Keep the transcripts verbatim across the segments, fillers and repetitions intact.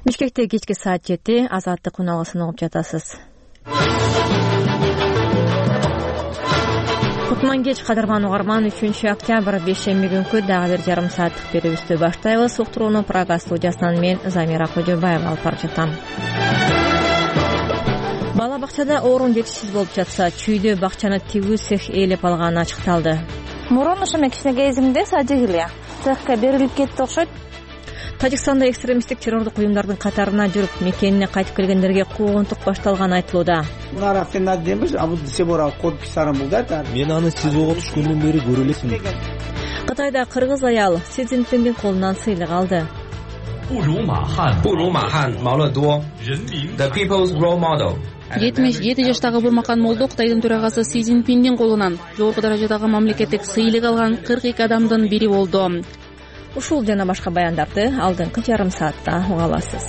Бишкекте кечки саат жети, Азаттык уналысын угуп жатасыз. Кутман кеч кадырман угарман, үчүнчү октябрь бейшемби күнкү дагы бир жарым сааттык берүүбүздү баштайбыз. Уктурууну Прага студиясынан мен Замира Кожобаева алып барып жатам. Бала бакчада орун жетишсиз болуп жатса, чүйдө бакчаны тигүү цех ээлеп алганы ачыкталды. Мурун ошо кичине кезимде сажыг эле цехке берилип кетти окшойт. Тажикстанда экстремисттик террорлук уюмдардын катарына жүрүп, мекенине кайтып келгендерге куугунтук башталганы айтылууда. Мен аны СИЗОго түшкөндөн бери көрө элесмин. Кытайда кыргыз аял Си Цзиньпиндин колунан сыйлык алды. The people's role model. жетимиш жети жаштагы Бурмакан Молдо Кытайдын төрагасы Си Цзиньпиндин колунан жогорку даражадагы мамлекеттик сыйлык алган кырк эки адамдын бири болду. Ушул жана башка баяндарды алдыңкы жарым саатта уга аласыз.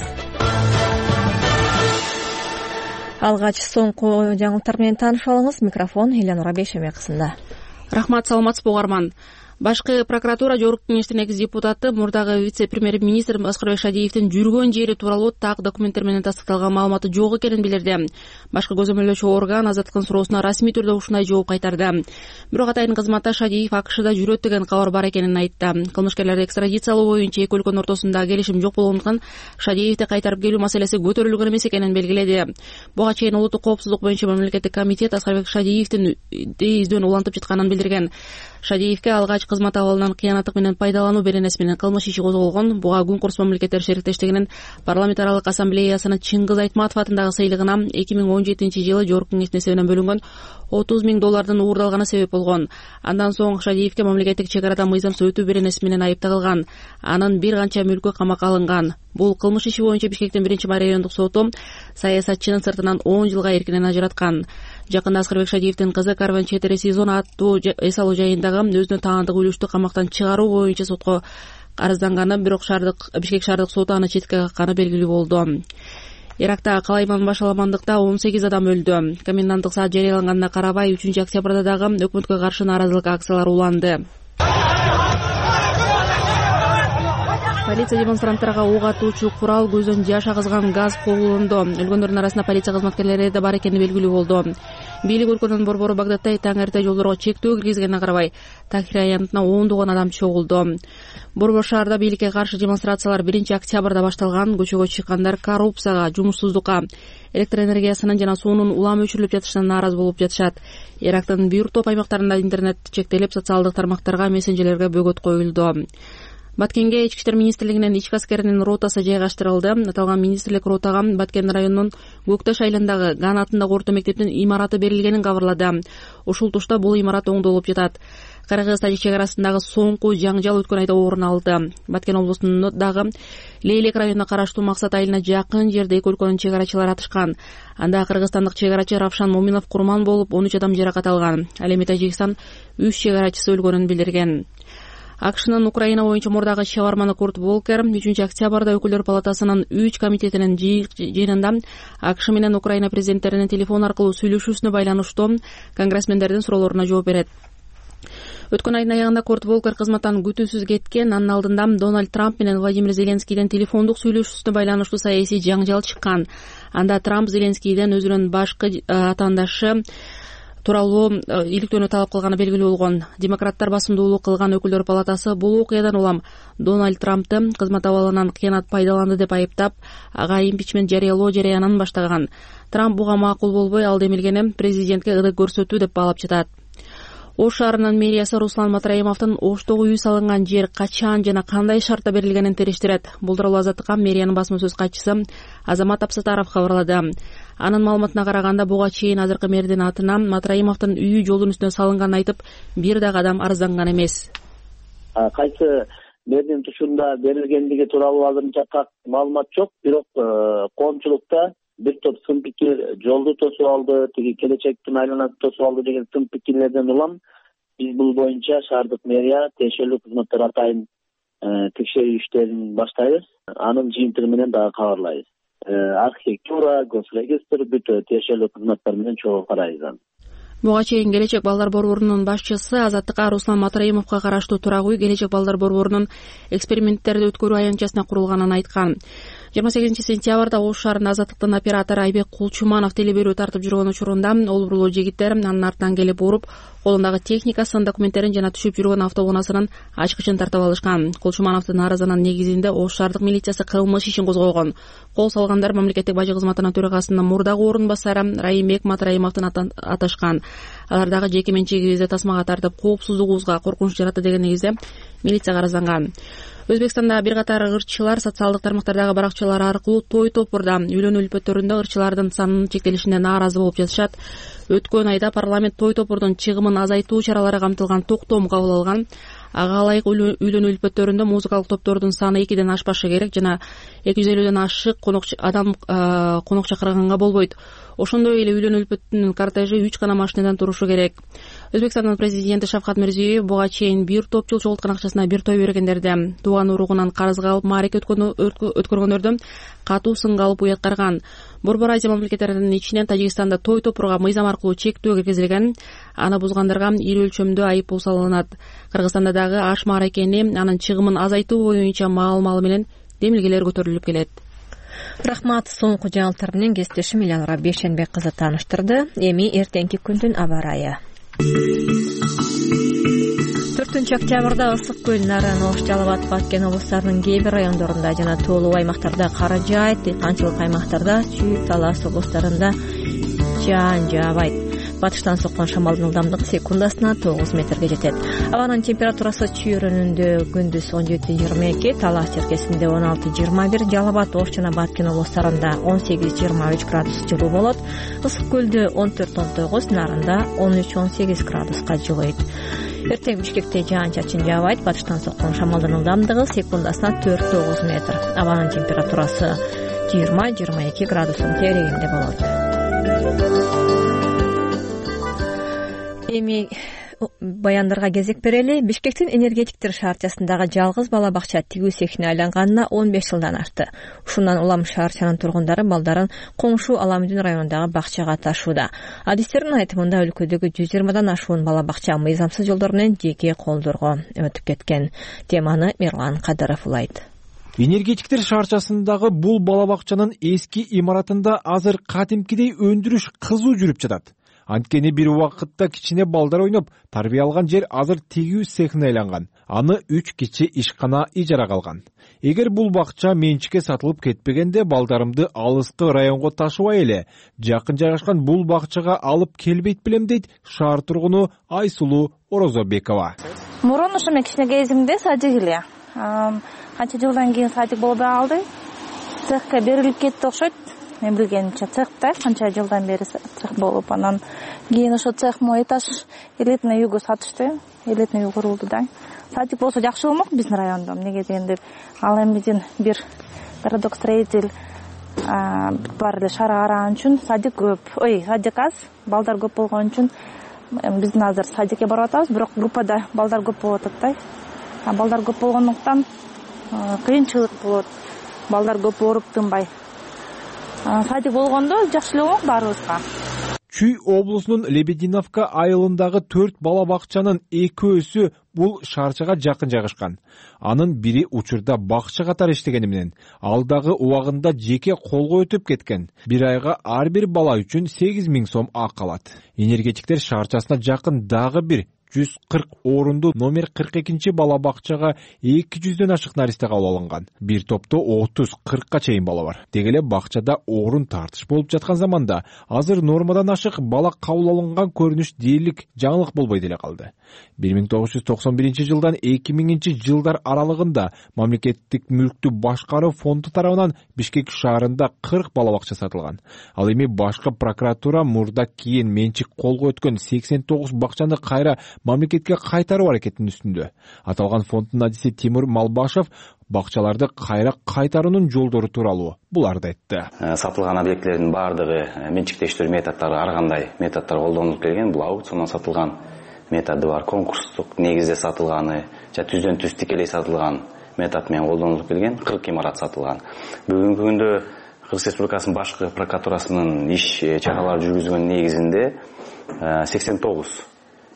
Алгач соңку жаңылыктар менен таанышып алыңыз. Микрофон Элянура Бейшемекызында. Рахмат, саламатсызбы угарман. Башкы прокуратура Жогорку Кеңештин экс депутаты, мурдагы вице-премьер-министр Аскарбек Шадиевдин жүргөн жери тууралуу так документтер менен тастыкталган маалыматы жок экенин билдирди. Башкы көзөмөлдөөчү орган Азаттыктын суроосуна расмий түрдө ушундай жооп кайтарды. Бирок атайын кызматта Шадиев АКШда жүрөт деген кабар бар экенин айтты. Кылмышкерлерди экстрадициялоо боюнча эки өлкөнүн ортосунда келишим жок болгондуктан Шадиевди кайтарып келүү маселеси көтөрүлгөн эмес экенин белгиледи. Буга чейин улуттук коопсуздук боюнча мамлекеттик комитет Аскарбек Шадиевдин издөөн улантып жатканын билдирген. Шадиевге алгач кызмат абалынан кыянаттык менен пайдалануу беренеси менен кылмыш иши козголгон. Буга Күн курс мамлекеттер шериктештигинин парламентаралык ассамблеясынын Чыңгыз Айтматов атындагы сыйлыгына эки миң он жетинчи жылы Жогорку Кеңештин эсебинен бөлүнгөн отуз миң доллардын уурдалганы себеп болгон. Андан соң Шадиевге мамлекеттик чек арада мыйзамсыз өтүү беренеси менен айып тагылган. Анын бир канча мүлкү камакка алынган. Бул кылмыш иши боюнча Бишкектин биринчи райондук соту саясатчынын сыртынан он жылга эркинен ажыраткан. Жакында Аскарбек Шадиевдин кызы Карван Четире Сезон аттуу эс алуу жайындагы өзүнө таандык үлүштү камактан чыгаруу боюнча сотко арызданганы, бирок шаардык Бишкек шаардык соту аны четке какканы белгилүү болду. Иракта калайман башаламандыкта он сегиз адам өлдү. Коменданттык саат жарыяланганына карабай үчүнчү октябрда дагы өкмөткө каршы нааразылык акциялары уланды. Полиция демонстранттарга ок атуучу курал, көздөн жаш агызган газ колдонду. Өлгөндөрдүн арасында полиция кызматкерлери да бар экени белгилүү болду. Бийлик өлкөнүн борбору Багдадта таң эрте жолдорго чектөө киргизгенине карабай Тахир аянтына ондогон адам чогулду. Борбор шаарда бийликке каршы демонстрациялар биринчи октябрда башталган. Көчөгө чыккандар коррупцияга, жумушсуздукка, электр энергиясынын жана суунун улам өчүрүлүп жатышына нааразы болуп жатышат. Ирактын бир топ аймактарында интернет чектелип, социалдык тармактарга, мессенжерлерге бөгөт коюлду. Баткенге Ички иштер министрлигинин ички аскеринин ротасы жайгаштырылды. Аталган министрлик ротага Баткен районунун Көкташ айылындагы Ган атындагы орто мектептин имараты берилгенин кабарлады. Ушул тушта бул имарат оңдолуп жатат. Кыргыз-Тажик чек арасындагы соңку жаңжал өткөн айда орун алды. Баткен облусундагы Лейлек районуна караштуу Максат айылына жакын жерде эки өлкөнүн чек арачылары атышкан. Анда кыргызстандык чек арачы Равшан Моминов курман болуп, он үч адам жаракат алган. Ал эми Тажикстан үч чек арачысы өлгөнүн билдирген. АКШнын Украина боюнча мурдагы чыгарманы Курт Волкер үчүнчү октябрда өкүлдөр палатасынын үч комитетинин жыйынында АКШ менен Украина президенттеринин телефон аркылуу сүйлөшүүсүнө байланыштуу конгрессмендердин суроолоруна жооп берет. Өткөн айдын аягында Курт Волкер кызматтан күтүүсүз кеткен. Анын алдында Дональд Трамп менен Владимир Зеленскийдин телефондук сүйлөшүүсүнө байланыштуу саясий жаңжал чыккан. Анда Трамп Зеленскийден өзүнүн башкы атаандашы тууралуу иликтөөнү талап кылганы белгилүү болгон. Демократтар басымдуулук кылган өкүлдөр палатасы бул окуядан улам Дональд Трампты кызмат абалынан кыянат пайдаланды деп айыптап, ага импичмент жарыялоо жарыянын баштаган. Трамп буга макул болбой, ал демилгени президентке ырык көрсөтүү деп баалап жатат. Ош шаарынын мэриясы Руслан Матраимовдун Оштогу үй салынган жер качан жана кандай шартта берилгенин териштирет. Бул тууралуу Азаттыкка мэриянын басма сөз катчысы Азамат Апсатаров кабарлады. Анын маалыматына караганда, буга чейин азыркы мэрдин атына Матраимовдун үйү жолдун үстүнө салынганын айтып, бир дагы адам арызданган эмес. Кайсы мэрдин тушунда берилгендиги тууралуу азырынча так маалымат жок, бирок коомчулукта бир топ сын пикир жолду тосуп алды, тиги келечектин айланасы тосуп алды деген сын пикирлерден улам биз бул боюнча шаардык мэрия тиешелүү кызматтар атайын текшерүү иштерин баштайбыз. Анын жыйынтыгы менен дагы кабарлайбыз. Архитектура, госрегистр бүт тиешелүү кызматтар менен чогуу карайбыз. Буга чейин Келечек балдар борборунун башчысы Азаттыкка Руслан Матраимовго караштуу турак үй Келечек балдар борборунун эксперименттерди өткөрүү аянтчасына курулганын айткан. жыйырма сегизинчи сентябрда Ош шаарында Азаттыктын оператору Айбек Кулчуманов теле берүү тартып жүргөн учурунда ол бурлуу жигиттер анын артынан келип уруп, колундагы техникасын, документтерин жана түшүп жүргөн автоунаасынын ачкычын тартып алышкан. Кулчумановдун арызынын негизинде Ош шаардык милициясы кылмыш ишин козгогон. Кол салгандар мамлекеттик бажы кызматынын төрагасынын мурдагы орун басары Райымбек Матраимовдун аташкан. Алар дагы жеке менчигибизди тасмага тартып, коопсуздугубузга коркунуч жаратты деген негизде милицияга арызланган. Өзбекстанда бир катар ырчылар социалдык тармактардагы баракчалар аркылуу той топурда үйлөнүү үлпөттөрүндө ырчылардын санынын чектелишине нааразы болуп жатышат. Өткөн айда парламент той топурдун чыгымын азайтуу чаралары камтылган токтом кабыл алган. Ага ылайык үйлөнүү үлпөттөрүндө музыкалык топтордун саны экиден ашпашы керек жана эки жүз элүүдөн ашык конок адам конок чакырганга болбойт. Ошондой эле үйлөнүү үлпөттүнүн кортежи үч гана машинадан турушу керек. Өзбекстандын президенти Шавкат Мирзиёев буга чейин бир топ жыл чогулткан акчасына бир той бергендерди. Тууган уругунан карызга алып маареке өткөргөндөрдү катуу сынга алып уяткарган. Борбор Азия мамлекеттеринин ичинен Тажикстанда той топурга мыйзам аркылуу чектөө киргизилген. Аны бузгандарга эл өлчөмдө айып пул салынат. Кыргызстанда дагы аш мааракени анын чыгымын азайтуу боюнча маал-малы менен демилгелер көтөрүлүп келет. Рахмат. Соңку жаңылыктар менен кесиптешим Элянура Бейшенбек кызы тааныштырды. Эми эртеңки күндүн аба ырайы. төртүнчү октябрда Ысык көл, Нарын, Ош, Жалал Абад, Баткен облустарынын кээ бир райондорунда жана тоолуу аймактарда кар жаайт, дыйканчылык аймактарда Чүй, Талас облустарында жаан жаабайт. Батыштан соккон шамалдын ылдамдыгы секундасына тогуз метрге жетет. Абанын температурасы Чүй районунда күндүз он жети жыйырма эки, Талас черкесинде он алты жыйырма бир, Жалал Абад, Ош жана Баткен облустарында он сегиз жыйырма үч градус жылуу болот. Ысык көлдө он төрт он тогуз, Нарында он үч он сегиз градуска жылыйт. Эртең Бишкекте жаан-чачын жаабайт. Батыштан соккон шамалдын ылдамдыгы секундасына төрт тогуз метр. Абанын температурасы жыйырма жыйырма эки градустун терегинде болот. Эми баяндарга кезек берели. Бишкектин энергетиктер шаарчасындагы жалгыз бала бакча тигүү цехине айланганына он беш жылдан ашты. Ушундан улам шаарчанын тургундары балдарын коңшу Аламүдүн районундагы бакчага ташууда. Адистердин айтымында өлкөдөгү жүз жыйырмадан ашуун бала бакча мыйзамсыз жолдор менен жеке колдорго өтүп кеткен. Теманы Мирлан Кадыров улайт. Энергетиктер шаарчасындагы бул бала бакчанын эски имаратында азыр кадимкидей өндүрүш кызуу жүрүп жатат. Анткени бир убакытта кичине балдар ойноп, тарбия алган жер азыр тигүү цехине айланган. Аны үч кичи ишкана ижарага алган. Эгер бул бакча менчикке сатылып кетпегенде, балдарымды алыскы районго ташыбай эле жакын жайгашкан бул бакчага алып келбейт белем, дейт шаар тургуну Айсулуу Орозобекова. Мурун ушу мен кичине кезимде садик эле. Канча жылдан кийин садик болбой калды. Цехке берилип кетти окшойт. Мен билгенимче цехте канча жылдан бери цех болуп, анан кийин ошо цех мо этаж элитный үйгө сатышты. Элитный үй курулду да. Садик болсо жакшы болмок биздин райондо. Эмнеге дегенде ал эмидин бир городок строитель бар эле шаар караган үчүн садик көп. Ой, садик аз, балдар көп болгон үчүн биздин азыр садикке барып атабыз, бирок группада балдар көп болуп атат да. Балдар көп болгондуктан кыйынчылык болот. Балдар көп ооруп тынбай. Садик болгондо жакшы эле болмок баарыбызга. Чүй облусунун Лебединовка айылындагы төрт бала бакчанын экөөсү бул шаарчага жакын жайгашкан. Анын бири учурда бакча катары иштегени менен ал дагы убагында жеке колго өтүп кеткен. Бир айга ар бир бала үчүн сегиз миң сом акы алат. Энергетиктер шаарчасына жакын дагы бир жүз кырк орунду номер кырк экинчи бала бакчага эки жүздөн ашык наристе кабыл алынган. Бир топто отуз кыркка чейин бала бар. Дегеле бакчада орун тартыш болуп жаткан заманда азыр нормадан ашык бала кабыл алынган көрүнүш дээрлик жаңылык болбой деле калды. бир миң тогуз жүз токсон биринчи жылдан эки миңинчи жылдар аралыгында мамлекеттик мүлктү башкаруу фонду тарабынан Бишкек шаарында кырк бала бакча сатылган. Ал эми башкы прокуратура мурда кийин менчик колго өткөн сексен тогуз бакчаны кайра мамлекетке кайтаруу аракетинин үстүндө. Аталган фонддун адиси Тимур Малбашев бакчаларды кайра кайтаруунун жолдору тууралуу буларды айтты. Сатылган объектилердин баардыгы менчиктештирүү методдору ар кандай методдор колдонулуп келген. Бул аукциондон сатылган методу бар, конкурстук негизде сатылганы, жана түздөн түз тикелей сатылган метод менен колдонулуп келген. кырк имарат сатылган. Бүгүнкү күндө Кыргыз Республикасынын башкы прокуратурасынын иш чаралары жүргүзгөн негизинде сексен тогуз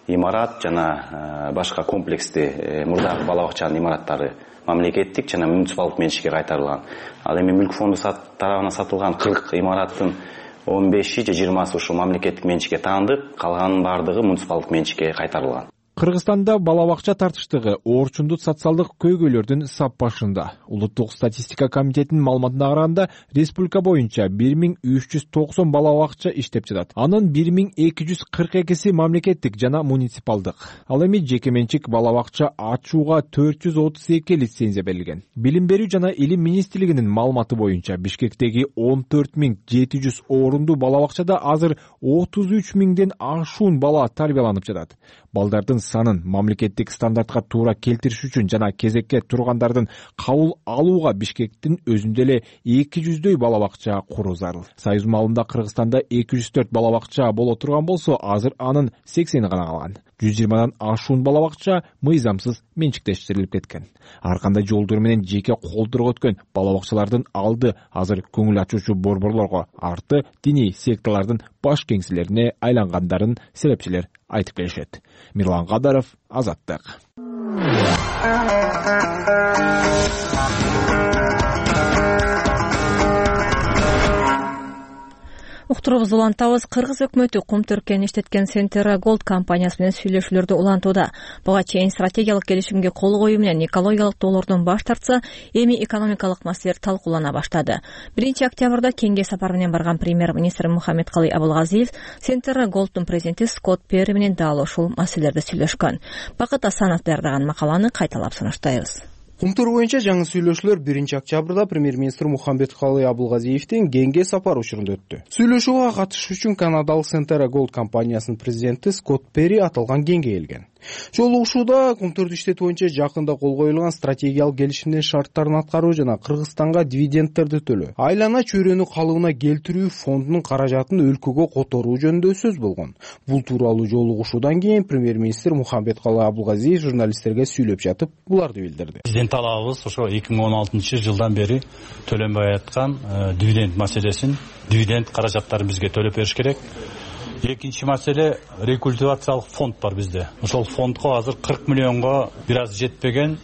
имарат жана башка комплексти мурдагы бала бакчанын имараттары мамлекеттик жана муниципалдык менчикке кайтарылган. Ал эми мүлк фонду тарабынан сатылган кырк имараттын он беши же жыйырмасы ушул мамлекеттик менчикке таандык, калганын бардыгы муниципалдык менчикке кайтарылган. Кыргызстанда бала бакча тартыштыгы орчундут социалдык көйгөйлөрдүн сап башында. Улуттук статистика комитетинин маалыматына караганда, республика боюнча бир миң үч жүз токсон бала бакча иштеп жатат. Анын бир миң эки жүз кырк экиси мамлекеттик жана муниципалдык. Ал эми жеке менчик бала бакча ачууга төрт жүз отуз эки лицензия берилген. Билим берүү жана илим министрлигинин маалыматы боюнча Бишкектеги он төрт миң жети жүз орунду бала бакчада азыр отуз үч миңден ашуун бала тарбияланып жатат. Балдардын санын мамлекеттик стандартка туура келтириш үчүн жана кезекке тургандардын кабыл алууга Бишкектин өзүндө эле эки жүздөй бала бакча куруу зарыл. Союз маалында Кыргызстанда эки жүз төрт бала бакча боло турган болсо, азыр анын сексени гана калган. жүз жыйырмадан ашуун бала бакча мыйзамсыз менчиктештирилип кеткен. Ар кандай жолдор менен жеке колдорго өткөн бала бакчалардын алды азыр көңүл ачуучу борборлорго, арты диний секталардын баш кеңселерине айлангандарын серепчилер айтып келишет. Мирлан Кадаров, Азаттык. Уктурубузду улантабыз. Кыргыз өкмөтү кум түркен иштеткен Centera Gold компаниясы менен сүйлөшүүлөрдү улантууда. Буга чейин стратегиялык келишимге кол коюу менен экологиялык долоордон баш тартса, эми экономикалык маселелер талкуулана баштады. биринчи октябрда кеңге сапар менен барган премьер-министр Мухаммедкалый Абылгазиев Centera Gold'ун президенти Скотт Перри менен дал ушул маселелерди сүйлөшкөн. Бакыт Асанов даярдаган макаланы кайталап сунуштайбыз. Кумтур боюнча жаңы сүйлөшүүлөр биринчи октябрда премьер-министр Мухаммедкалый Абылгазиевдин кеңге сапар учурунда өттү. Сүйлөшүүгө катышуу үчүн Канадалык Centera Gold компаниясынын президенти Скотт Перри аталган кеңге келген. Жолугушууда Кумтурду иштетүү боюнча жакында кол коюлган стратегиялык келишимдин шарттарын аткаруу жана Кыргызстанга дивидендтерди төлөө, айлана чөйрөнү калыбына келтирүү фондунун каражатын өлкөгө которуу жөнүндө сөз болгон. Бул тууралуу жолугушуудан кийин премьер-министр Мухаммедкалый Абылгазиев журналисттерге сүйлөп жатып, буларды билдирди. Биздин талабыбыз ошо эки миң он алтынчы жылдан бери төлөнбөй аткан дивиденд маселесин, дивиденд каражаттарын бизге төлөп бериш керек. Экинчи маселе, рекультивациялык фонд бар бизде. Ошол фондко азыр кырк миллионго бир аз жетпеген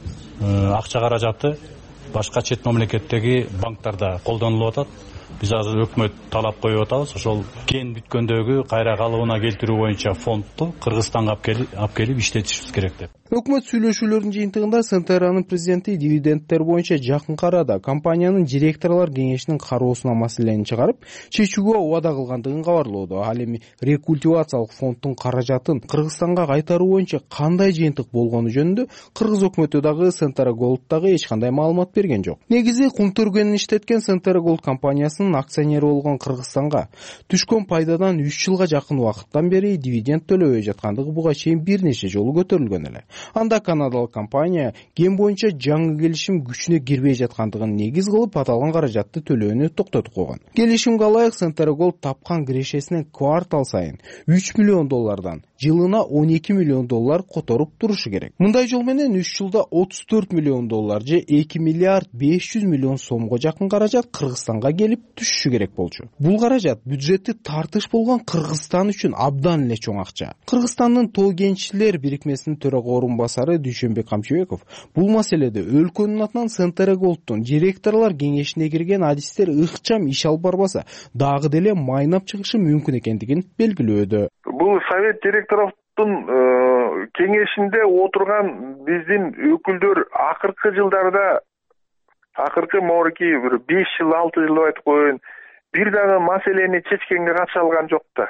акча каражаты башка чет мамлекеттеги банктарда колдонулуп атат. Биз азыр өкмөт талап коюп атабыз. Ошол кен бүткөндөгү кайра калыбына келтирүү боюнча фондду Кыргызстанга алып келип иштетишибиз керек деп. Өкмөт сүйлөшүүлөрүнүн жыйынтыгында Centera'нын президенти дивидендтер боюнча жакынкы арада компаниянын директорлор кеңешинин кароосуна маселени чыгарып, чечүүгө убада кылгандыгын кабарлоодо. Ал эми рекультивациялык фонддун каражатын Кыргызстанга кайтаруу боюнча кандай жыйынтык болгону жөнүндө Кыргыз өкмөтү дагы Centera Gold'дагы эч кандай маалымат берген жок. Негизи Кумтургенин иштеткен Centera Gold компаниясынын акционери болгон Кыргызстанга түшкөн пайдадан үч жылга жакын убакыттан бери дивиденд төлөбөй жаткандыгы буга чейин бир нече жолу көтөрүлгөн эле. Анда канадалык компания кен боюнча жаңы келишим күчүнө кирбей жаткандыгын негиз кылып, аталган каражатты төлөөнү токтотуп койгон. Келишимге ылайык Centera Gold тапкан кирешесинен квартал сайын үч миллион доллардан жылына он эки миллион доллар которуп турушу керек. Мындай жол менен үч жылда отуз төрт миллион доллар же эки миллиард беш жүз миллион сомго жакын каражат Кыргызстанга келип түшүшү керек болчу. Бул каражат бюджетти тартыш болгон Кыргызстан үчүн абдан эле чоң акча. Кыргызстандын Тоо кенчилер бирикмесинин төрага басары Дүйшөнбек Камчыбеков бул маселеде өлкөнүн атынан Centera Gold'тун директорлор кеңешине кирген адистер ыкчам иш алып барбаса, дагы деле майнап чыгышы мүмкүн экендигин белгилөөдө. Бул совет директорлордун кеңешинде отурган биздин өкүлдөр акыркы жылдарда, акыркы морки бир беш жыл, алты жыл деп айтып коеюн, бир дагы маселени чечкенге катыша алган жок да.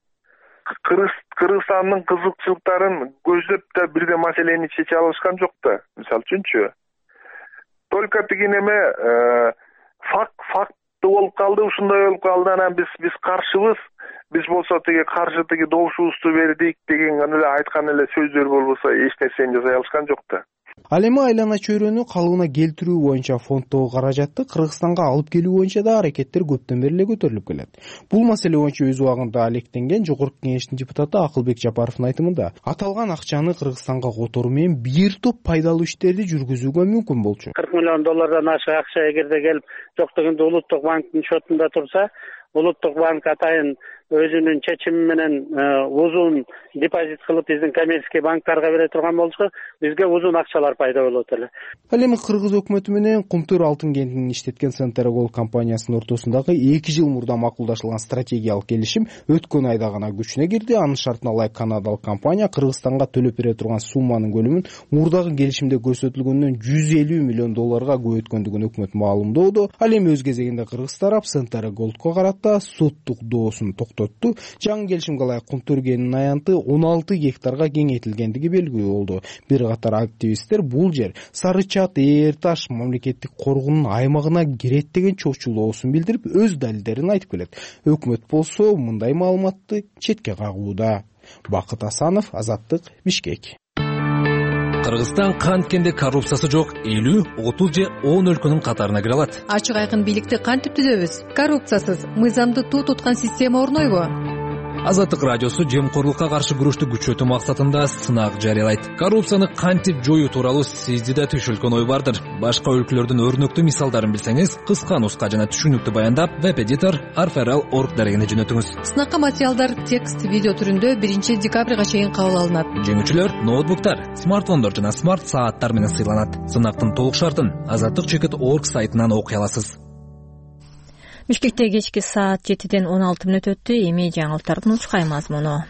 Кыргызстандын кызыкчылыктарын көздөп да бирде маселени чече алышкан жок да. Мисалы үчүнчү, только тиги неме факт факты болуп калды, ушундай болуп калды, анан биз биз каршыбыз, биз болсо тиги каршы тиги добушубузду бердик деген эле айткан эле сөздөр болбосо эч нерсени жасай алышкан жок да. Ал эми айлана чөйрөнү калыбына келтирүү боюнча фонддогу каражатты Кыргызстанга алып келүү боюнча да аракеттер көптөн бери эле көтөрүлүп келет. Бул маселе боюнча өз убагында алектенген Жогорку Кеңештин депутаты Акылбек Жапаровдун айтымында, аталган акчаны Кыргызстанга которуу менен бир топ пайдалуу иштерди жүргүзүүгө мүмкүн болчу. кырк миллион доллардан ашык акча эгерде келип жок дегенде Улуттук банктын счетунда турса, Улуттук банк атайын өзүнүн чечими менен узун депозит кылып биздин коммерческий банктарга бере турган болчу, бизге узун акчалар пайда болот эле. Ал эми Кыргыз өкмөтү менен Кумтөр алтын кентин иштеткен Центра Голд компаниясынын ортосундагы эки жыл мурда макулдашылган стратегиялык келишим өткөн айда гана күчүнө кирди. Анын шартына ылай канадалык компания Кыргызстанга төлөп бере турган сумманын көлөмүн мурдагы келишимде көрсөтүлгөндөн жүз элүү миллион долларга көбөйткөндүгүн өкмөт маалымдоодо. Ал эми өз кезегинде кыргыз тарап Центра Голдко карата соттук доосун токтотту. Жаңы келишимге ылайык Кумтөр кенинин аянты он алты гектарга кеңейтилгендиги белгилүү болду. Бир катар активисттер бул жер Сары Чат Ээр Таш мамлекеттик коргоонун аймагына кирет деген чочулоосун билдирип, өз далилдерин айтып келет. Өкмөт болсо мындай маалыматты четке кагууда. Бакыт Асанов, Азаттык, Бишкек. Кыргызстан канткенде коррупциясы жок элүү, отуз же он өлкөнүн катарына кире алат. Ачык айкын бийликти кантип түзөбүз? Коррупциясыз мыйзамды туу туткан система орнойбу? Азаттык радиосу жемкорлукка каршы күрөштү күчөтүү максатында сынак жарыялайт. Коррупцияны кантип жоюу тууралуу сизде да түшүлгөн ой бардыр. Башка өлкөлөрдүн өрнөктүү мисалдарын билсеңиз, кыска нуска жана түшүнүктүү баяндап веб-эдитор арферал точка орг дарегине жөнөтүңүз. Сынакка материалдар текст, видео түрүндө биринчи декабрга чейин кабыл алынат. Жеңүүчүлөр ноутбуктар, смартфондор жана смарт сааттар менен сыйланат. Сынактын толук шартын азаттык точка орг сайтынан окуй аласыз. Бишкекте кечки саат жетиден он алты мүнөт өттү. Эми жаңылыктардын ушкай мазмуну.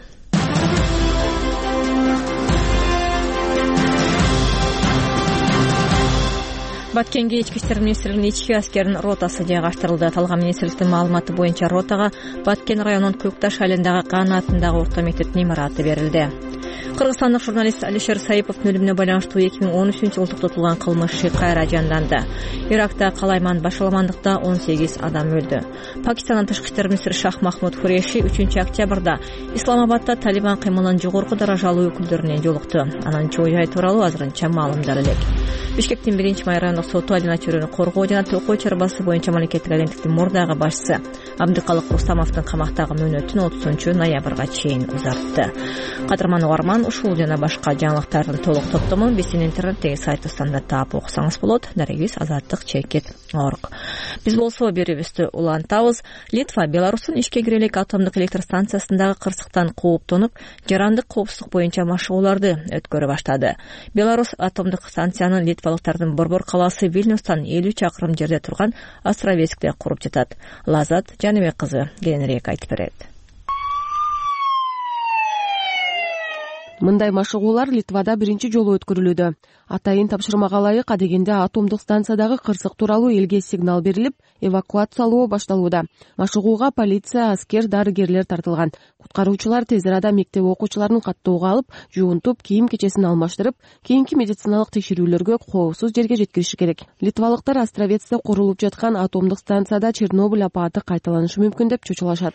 Баткенге ички иштер министрлигинин ички аскеринин ротасы жайгаштырылды. Аталган министрликтин маалыматы боюнча ротага Баткен районунун Көкташ айылындагы Кан атындагы орто мектептин имараты берилди. Кыргызстандык журналист Алишер Саиповдун өлүмүнө байланыштуу эки миң он үчүнчү жылы токтотулган кылмыш иши кайра жанданды. Иракта калайман башаламандыкта он сегиз адам өлдү. Пакистандын тышкы иштер министри Шах Махмуд Куреши үчүнчү октябрда Исламабадда Талибан кыймылынын жогорку даражалуу өкүлдөрүнө жолукту. Анын чоо жай тууралуу азырынча маалымдар элек. Бишкектин биринчи май райондук соту Алина Чөрөнү коргоо жана токой чарбасы боюнча мамлекеттик агенттиктин мурдагы башчысы Абдыкалык Рустамовдун камактагы мөөнөтүн отузунчу ноябрга чейин узартты. Кадырман Угарман ушул жана башка жаңылыктардын толук топтомун биздин интернеттеги сайтыбыздан да таап окусаңыз болот. Дарегибиз азаттык точка орг. Биз болсо берүүбүздү улантабыз. Литва Беларустун ишке кире элек атомдук электр станциясындагы кырсыктан кооптонуп, жарандык коопсуздук боюнча машыгууларды өткөрө баштады. Беларус атомдук станциянын литвалыктардын борбор калаасы Вильнюстан элүү чакырым жерде турган Островецкте куруп жатат. Лазат Жаныбек кызы кененирээк айтып берет. Мындай машыгуулар Литвада биринчи жолу өткөрүлүүдө. Атайын тапшырмага ылайык адегенде атомдук станциядагы кырсык тууралуу элге сигнал берилип, эвакуациялоо башталууда. Машыгууга полиция, аскер, дарыгерлер тартылган. Куткаруучулар тез арада мектеп окуучуларын каттоого алып, жуунтуп, кийим-кечесин алмаштырып, кийинки медициналык текшерүүлөргө коопсуз жерге жеткириши керек. Литвалыктар Островецте курулуп жаткан атомдук станцияда Чернобыль апааты кайталанышы мүмкүн деп чочулашат.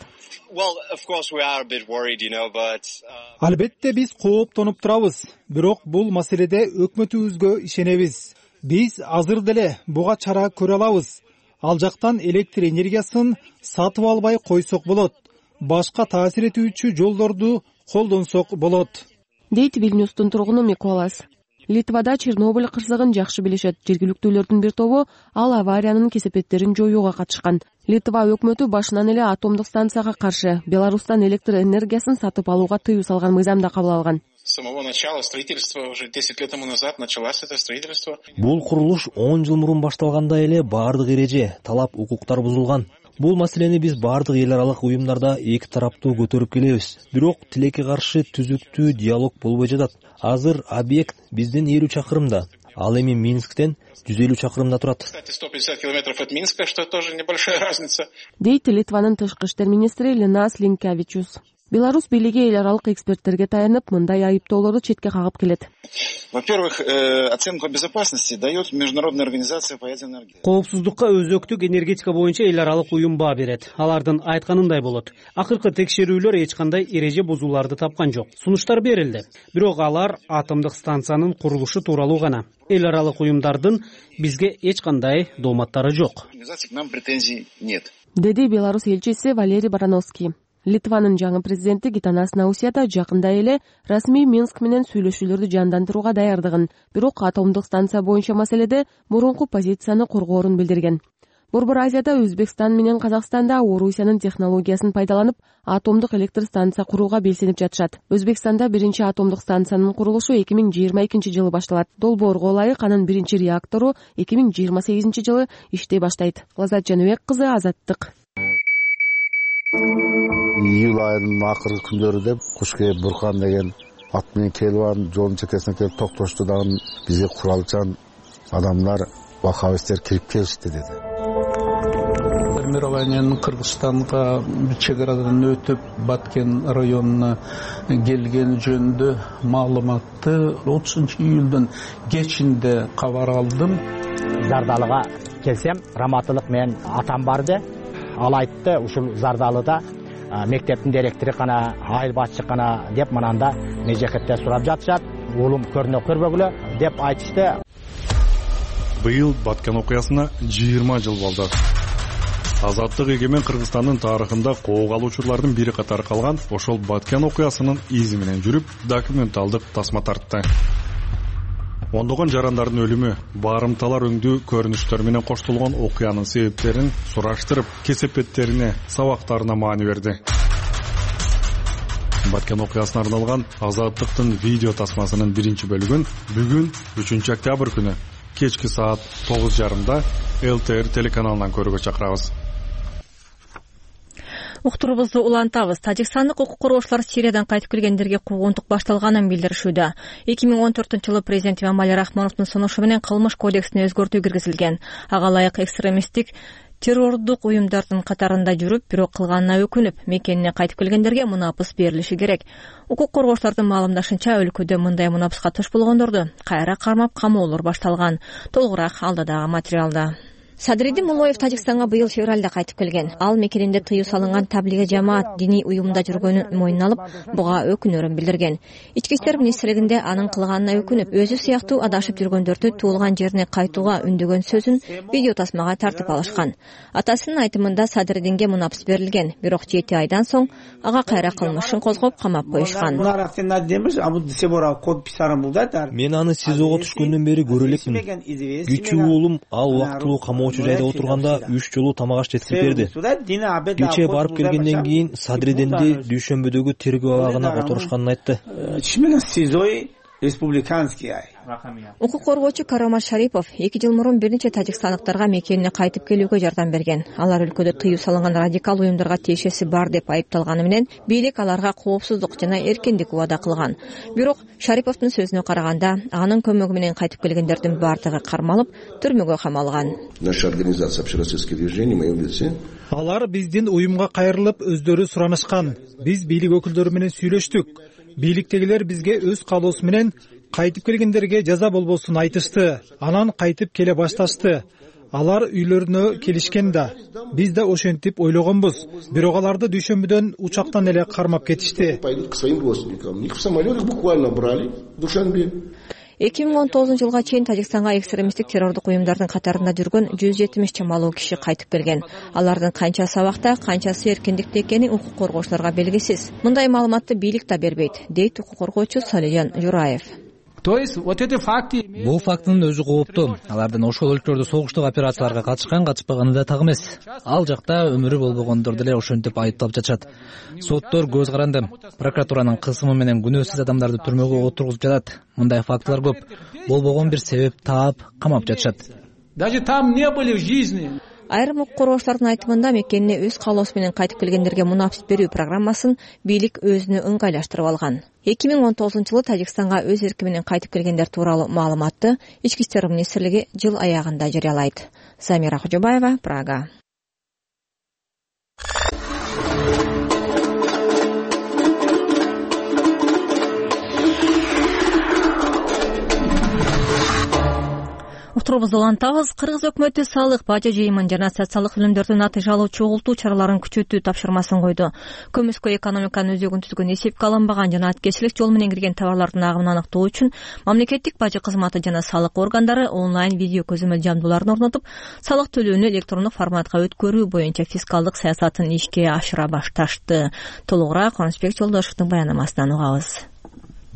Албетте биз кооптонуп турабыз, бирок бул маселеде өкмөтүбүзгө ишенебиз. Биз азыр деле буга чара көрө алабыз. Ал жактан электр энергиясын сатып албай койсок болот. Башка таасир этүүчү жолдорду колдонсок болот. Дейт Вильнюстун тургуну Миколас. Литвада Чернобыль кырсыгын жакшы билишет. Жергиликтүүлөрдүн бир тобу ал авариянын кесепеттерин жоюуга катышкан. Литва өкмөтү башынан эле атомдук станцияга каршы Беларустан электр энергиясын сатып алууга тыюу салган мыйзамды кабыл алган. Бул курулуш он жыл мурун башталганда эле баардык эреже, талап, укуктар бузулган. Бул маселени биз баардык эл аралык уюмдарда эки тараптуу көтөрүп келебиз. Бирок тилекке каршы түзүктүү диалог болбой жатат. Азыр объект бизден элүү чакырымда, ал эми Минсктен жүз элүү чакырымда турат. Дейт Литванын тышкы иштер министри Линас Линкевичус. Беларус бийлиги эл аралык эксперттерге таянып, мындай айыптоолорду четке кагып келет. Во-первых, оценку безопасности дает Международная организация по ядерной энергии. Коопсуздукка өзөктүк энергетика боюнча эл аралык уюм баа берет. Алардын айтканындай болот. Акыркы текшерүүлөр эч кандай эреже бузууларды тапкан жок. Сунуштар берилди. Бирок алар атомдук станциянын курулушу тууралуу гана. Эл аралык уюмдардын бизге эч кандай дооматтары жок. К нам претензий нет. Деди Беларус элчиси Валерий Барановский. Литванын жаңы президенти Гитанас Наусяда жакында эле расмий Минск менен сүйлөшүүлөрдү жандандырууга даярдыгын, бирок атомдук станция боюнча маселеде мурунку позицияны коргоорун билдирген. Борбор Азияда Өзбекстан менен Казакстанда Орусиянын технологиясын пайдаланып, атомдук электр станция курууга белсенип жатышат. Өзбекстанда биринчи атомдук станциянын курулушу эки миң жыйырма экинчи жылы башталат. Долбоорго ылайык анын биринчи реактору эки миң жыйырма сегизинчи жылы иштей баштайт. Лазат Жаныбек кызы, Азаттык. Июль айынын акыркы күндөрү куш кээп буркан деген ат менен келип анын жолдун четесине келип токтошту дагы бизге куралчан адамдар, ваххабисттер кирип келишти деди. Формированиянын Кыргызстанга чек арадан өтүп Баткен районуна келгени жөнүндө маалыматты отузунчу июлдун кечинде кабар алдым. Зардалыга келсем, раматылык менен атам барды. Ал айтты, ушул Зардалыда мектептин директору кана, айыл башчы кана деп мананда межекетте сурап жатышат. Уулум көрүнө көрбөгүлө деп айтышты. Быйыл Баткен окуясына жыйырма жыл болду. Азаттык эгемен Кыргызстандын тарыхында коого алуучулардын бири катары калган ошол Баткен окуясынын изи менен жүрүп, документалдык тасма тартты. Ондогон жарандардын өлүмү, барымталар өңдүү көрүнүштөр менен коштолгон окуянын себептерин сураштырып, кесепеттерине, сабактарына маани берди. Баткен окуясына арналган Азаттыктын видео тасмасынын биринчи бөлүгүн бүгүн үчүнчү октябрь күнү кечки саат тогуз жарымда эл тэ эр телеканалынан көрүүгө чакырабыз. Уктурубузду улантабыз. Тажикстандык укук коргоочулар Сириядан кайтып келгендерге куугунтук башталганын билдиришүүдө. эки миң он төртүнчү жылы президент Эмомали Рахмоновдун сунушу менен кылмыш кодексине өзгөртүү киргизилген. Ага ылайык экстремисттик террордук уюмдардын катарында жүрүп, бирок кылганына өкүнүп, мекенине кайтып келгендерге мунапыс берилиши керек. Укук коргоочулардын маалымдашынча, өлкөдө мындай мунапыска туш болгондорду кайра кармап камоолор башталган. Толугураак алдадагы материалда. Садриддин Муллоев Тажикстанга быйыл февралда кайтып келген. Ал мекенинде тыюу салынган таблиги жамаат диний уюмда жүргөнүн мойнуна алып, буга өкүнөрүн билдирген. Ички иштер министрлигинде анын кылганына өкүнүп, өзү сыяктуу адашып жүргөндөрдү туулган жерине кайтууга үндөгөн сөзүн видео тасмага тартып алышкан. Атасынын айтымында Садриддинге мунапыс берилген, бирок жети айдан соң ага кайра кылмышын козгоп камап коюшкан. Мен аны СИЗОго түшкөндөн бери көрө элекмин. Кичүү уулум ал убактылуу камоо жайда отурганда үч жолу тамак аш жеткирип берди. Кече барып келгенден кийин Садриддинди дүйшөмбөдөгү тергөө абагына которушканын айтты. Укук коргоочу Карамат Шарипов эки жыл мурун бир нече тажикстандыктарга мекенине кайтып келүүгө жардам берген. Алар өлкөдө тыюу салынган радикал уюмдарга тиешеси бар деп айыпталганы менен бийлик аларга коопсуздук жана эркиндик убада кылган. Бирок Шариповдун сөзүнө караганда, анын көмөгү менен кайтып келгендердин бардыгы кармалып, түрмөгө камалган. Наша организация общероссийских движений в моем лице. Алар биздин уюмга кайрылып, өздөрү суранышкан. Биз бийлик өкүлдөрү менен сүйлөштүк. Бийликтегилер бизге өз каалоосу менен кайтып келгендерге жаза болбосун айтышты. Анан кайтып келе башташты. Алар үйлөрүнө келишкен да. Биз да ошентип ойлогонбуз. Бирок аларды дүйшөмбүдөн учактан эле кармап кетишти. Пойдут к своим родственникам. Их в самолётах буквально брали в Душанбе. эки миң он тогузунчу жылга чейин Тажикстанга экстремисттик террордук уюмдардын катарында жүргөн жүз жетимиш чамалуу киши кайтып келген. Алардын канчасы абакта, канчасы эркиндикте экени укук коргоочуларга белгисиз. Мындай маалыматты бийлик да бербейт, дейт укук коргоочу Салижан Жураев. Бул фактынын өзү кооптуу. Алардын ошол өлкөлөрдө согуштук операцияларга катышкан, катышпаганы да так эмес. Ал жакта өмүрү болбогондор деле ошентип айыпталып жатышат. Соттор көз каранды. Прокуратуранын кысымы менен күнөөсүз адамдарды түрмөгө отургузуп жатат. Мындай фактылар көп. Болбогон бир себеп таап, камап жатышат. Даже там не были в жизни. Айрым укук коргоочулардын айтымында, мекенине өз каалоосу менен кайтып келгендерге мунапыс берүү программасын бийлик өзүнө ыңгайлаштырып алган. эки миң он тогузунчу жылы Тажикстанга өз эрки менен кайтып келгендер тууралуу маалыматты Ички иштер министрлиги жыл аягында жарыялайт. Замира Хожобаева, Прага. Уктурубузду улантабыз. Кыргыз өкмөтү салык, бажа жыйымын жана социалдык төлөмдөрдү натыйжалуу чогултуу чараларын күчөтүү тапшырмасын койду. Көмүскө экономиканын өзөгүн түзгөн эсепке алынбаган жана аткерчилик жол менен кирген товарлардын агымын аныктоо үчүн мамлекеттик бажы кызматы жана салык органдары онлайн видео көзөмөл жабдууларын орнотуп, салык төлөөнү электрондук форматка өткөрүү боюнча фискалдык саясатын ишке ашыра башташты. Толугураак Кубанычбек Жолдошевдун баянамасынан угабыз.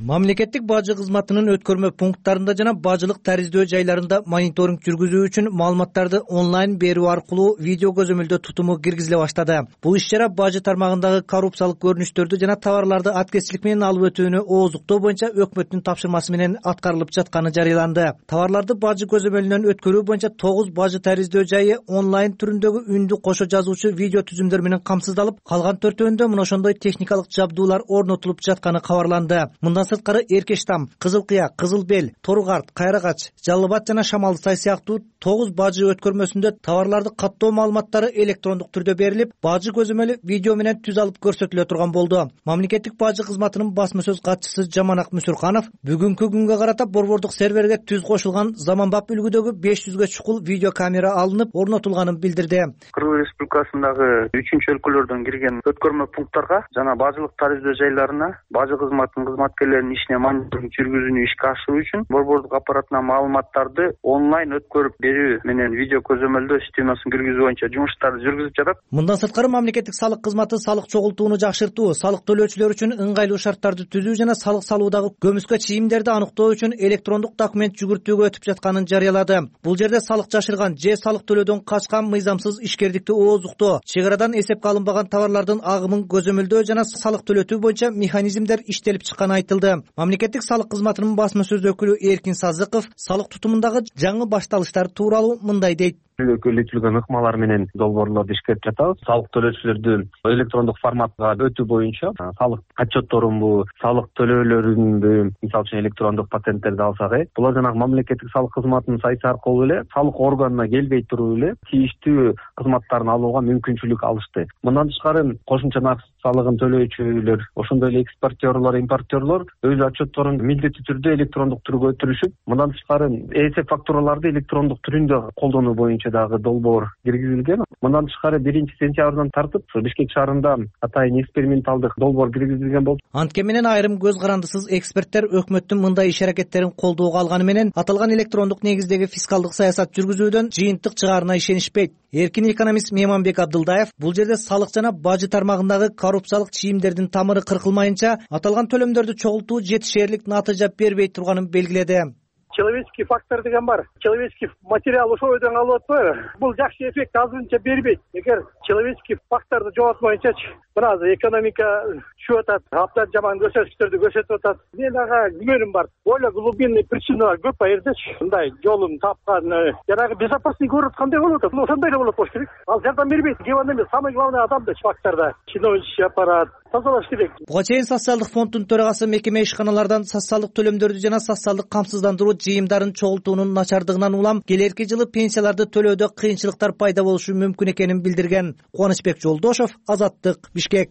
Мамлекеттик бажы кызматынын өткөрмө пункттарында жана бажылык тариздөө жайларында мониторинг жүргүзүү үчүн маалыматтарды онлайн берүү аркылуу видео көзөмөлдөө тутуму киргизиле баштады. Бул иш-чара бажы тармагындагы коррупциялык көрүнүштөрдү жана товарларды аткезчилик менен алып өтүүнү ооздуктоо боюнча өкмөттүн тапшырмасы менен аткарылып жатканы жарыяланды. Товарларды бажы көзөмөлүнөн өткөрүү боюнча тогуз бажы тариздөө жайы онлайн түрүндөгү үндү кошо жазуучу видео түзүмдөр менен камсыздалып, калган төртөөндө мына ошондой техникалык жабдуулар орнотулуп жатканы кабарланды. Мындан сырткары Эркештам, Кызыл Кыя, Кызыл Бел, Торгарт, Кайрагач, Жалал Абад жана Шамал Сай сыяктуу тогуз бажы өткөрмөсүндө товарларды каттоо маалыматтары электрондук түрдө берилип, бажы көзөмөлү видео менен түз алып көрсөтүлө турган болду. Мамлекеттик бажы кызматынын басма сөз катчысы Жаманак Мүсүрканов бүгүнкү күнгө карата борбордук серверге түз кошулган заманбап үлгүдөгү беш жүзгө чукул видео камера алынып, орнотулганын билдирди. Кыргыз Республикасындагы үчүнчү өлкөлөрдөн кирген өткөрмө пункттарга жана бажылык тариздөө жайларына бажы кызматынын кызматкерлеринин ишине мониторинг жүргүзүүнү ишке ашыруу үчүн борбордук аппаратына маалыматтарды онлайн өткөрүп берүү менен видео көзөмөлдөө системасын киргизүү боюнча жумуштарды жүргүзүп жатат. Мындан сырткары мамлекеттик салык кызматы салык чогултууну жакшыртуу, салык төлөөчүлөр үчүн ыңгайлуу шарттарды түзүү жана салык салуудагы көмүскө чийимдерди аныктоо үчүн электрондук документ жүгүртүүгө өтүп жатканын жарыялады. Бул жерде салык жашырган же салык төлөөдөн качкан мыйзамсыз ишкердикти ооздуктоо, чек арадан эсепке алынбаган товарлардын агымын көзөмөлдөө жана салык төлөтүү боюнча механизмдер иштелип чыкканы айтылды. Мамлекеттик салык кызматынын басма сөз өкүлү Эркин Сазыков салык тутумундагы жаңы башталыштар тууралуу мындай дейт. Көбөйтүлгөн ыкмалар менен долбоорлорду ишкерип жатабыз. Салык төлөөчүлөрдүн электрондук форматка өтүү боюнча салык отчетторунбу, салык төлөөлөрүнбү, мисалы үчүн электрондук патенттерди алсак, булар жанагы мамлекеттик салык кызматынын сайты аркылуу эле салык органына келбей туруп эле тийиштүү кызматтарын алууга мүмкүнчүлүк алышты. Мындан тышкары кошумча накыс салыгын төлөөчүлөр, ошондой эле экспортерлор, импортерлор өз отчетторун милдеттүү түрдө электрондук түргө өтүрүшүп, мындан тышкары эсеп фактураларды электрондук түрүндө колдонуу боюнча дагы долбоор киргизилген. Мындан тышкары биринчи сентябрдан тартып Бишкек шаарында атайын эксперименталдык долбоор киргизилген болду. Антке менен айрым көз карандысыз эксперттер өкмөттүн мындай иш-аракеттерин колдоого алганы менен аталган электрондук негиздеги фискалдык саясат жүргүзүүдөн жыйынтык чыгаарына ишенишпейт. Эркин экономист Меманбек Абдылдаев бул жерде салык жана бажы тармагындагы коррупциялык чийимдердин тамыры кыркылмайынча аталган төлөмдөрдү чогултуу жетишээрлик натыйжа бербей турганын белгиледи. Человеческий фактор деген бар. Человеческий материал ошол бойдон алып атпайбы? Бул жакшы эффект азырынча бербейт. Эгер человеческий факторду жоготмоюнчачы мына азыр экономика түшүп атат, абдан жаман көрсөткүчтөрдү көрсөтүп атат. Мен ага күмөнүм бар. Более глубинный причиналар көп а жердечи. Мындай жолун тапкан, жанагы безопасный город кандай болуп атат? Ошондой эле болот болуш керек. Ал жардам бербейт. Кеп эмес, самый главный адамды факторда. Чиновничий аппарат тазалаш керек. Буга чейин социалдык фонддун төрагасы мекеме ишканалардан социалдык төлөмдөрдү жана социалдык камсыздандыруу жыйымдарын чогултуунун начардыгынан улам келерки жылы пенсияларды төлөөдө кыйынчылыктар пайда болушу мүмкүн экенин билдирген. Кубанычбек Жолдошов, Азаттык, Бишкек.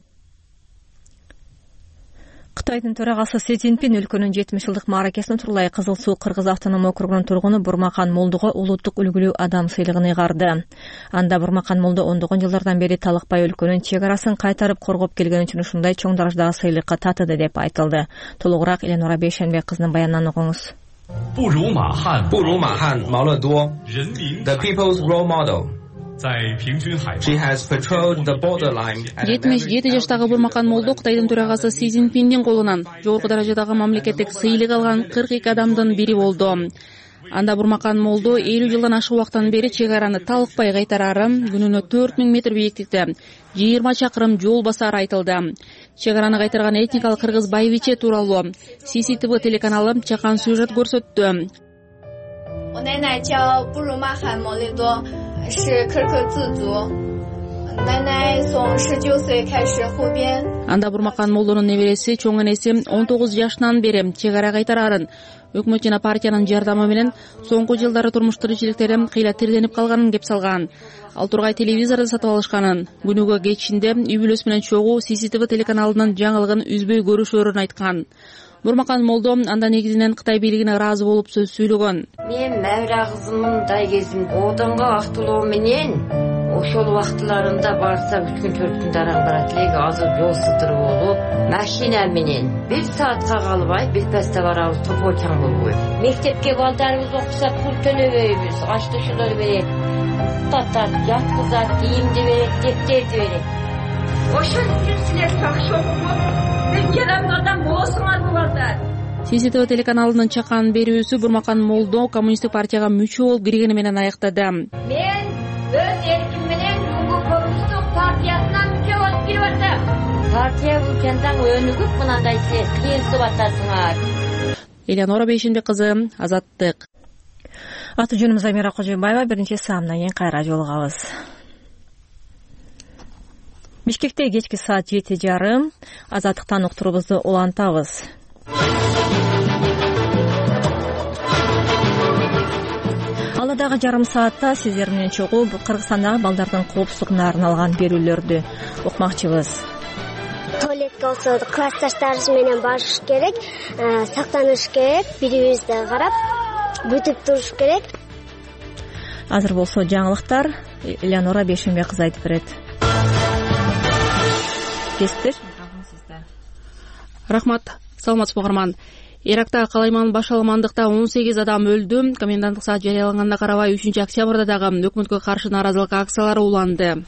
Кытайдын төрагасы Си Цзиньпин өлкөнүн жетимиш жылдык мааракесине Турлай Кызыл Суу Кыргыз автоном округунун тургуну Бурмакан Молдого улуттук үлгүлүү адам сыйлыгын ыйгарды. Анда Бурмакан Молдо ондогон жылдардан бери талыкпай өлкөнүн чек арасын кайтарып коргоп келген үчүн ушундай чоң дараждагы сыйлыкка татыды деп айтылды. Толугураак Эленора Бейшенбек кызынын баянынан угуңуз. The people's role model. She has patrolled the borderline. жетимиш жети жаштагы Бурмакан Молдо Кытайдын төрагасы Си Цзиньпиндин колунан жогорку даражадагы мамлекеттик сыйлык алган кырк эки адамдын бири болду. Анда Бурмакан Молдо элүү жылдан ашык убактан бери чек араны талыкпай кайтарары, күнүнө төрт миң метр бийиктикте жыйырма чакырым жол басары айтылды. Чек араны кайтарган этникалык кыргыз Байвиче тууралуу Си Си Ти Ви телеканалы чакан сюжет көрсөттү. 我奶奶叫布鲁玛罕莫雷多，是可可自族。奶奶从十九岁开始湖边。 Анда Бурмакан Молдонун небереси чоң энеси он тогуз жашынан бери чек ара кайтарарын, өкмөт жана партиянын жардамы менен соңку жылдары турмуш тиричиликтери кыйла тирденип калганын кеп салган. Ал тургай телевизорду сатып алышканын, күнүгө кечинде үй бүлөсү менен чогуу Си Си Ти Ви телеканалынын жаңылыгын үзбөй көрүшөрүн айткан. Бурмакан Молдо анда негизинен Кытай бийлигине ыраазы болуп сөз сүйлөгөн. Мен Мәвра кызымындай кезим одонго актылоо менен ошол убактыларында барса үч күн төрт күн дараң барат элек, азыр жол сыдыр болуп, машина менен бир саатка калбай бетпесте барабыз, топочаң болбой. Мектепке балдарыбыз окуса пул төлөбөйбүз, аш-тушуулар берет, таттар жаткызат, кийимди берет, дептерди берет. Ошол үчүн силер жакшы окуп, келем адам болосуңар буларда. ССТВ телеканалынын чакан берүүсү Бурмакан Молдо коммунисттик партияга мүчө болуп киргени менен аяктады. Мен өз эрким менен бүгүн коммунисттик партиясына мүчө болуп кирип атам. Партия бул жандан өнүгүп мынандай кыйынчылык атасыңар. Элеонора Бейшенбек кызы, Азаттык. Аты жөнүм Замира Кожойбаева. Биринчи саамдан кийин кайра жолугабыз. Бишкекте кечки саат жети жарым. Азаттыктан уктуруубузду улантабыз. Алладагы жарым саатта сиздер менен чогуу Кыргызстандагы балдардын коопсуздугуна арналган берүүлөрдү укмакчыбыз. Туалетке болсо классташтарыбыз менен барыш керек, сактаныш керек, бири-бирибизди карап, бүтүп туруш керек. Азыр болсо жаңылыктар Элеонора Бейшенбек кызы айтып берет. Кестир. Рахмат. Саламатсызбы угарман. Иракта калайман башаламандыкта он сегиз адам өлдү. Коменданттык саат жарыяланганына карабай үчүнчү октябрда дагы өкмөткө каршы нааразылык акциялары уланды.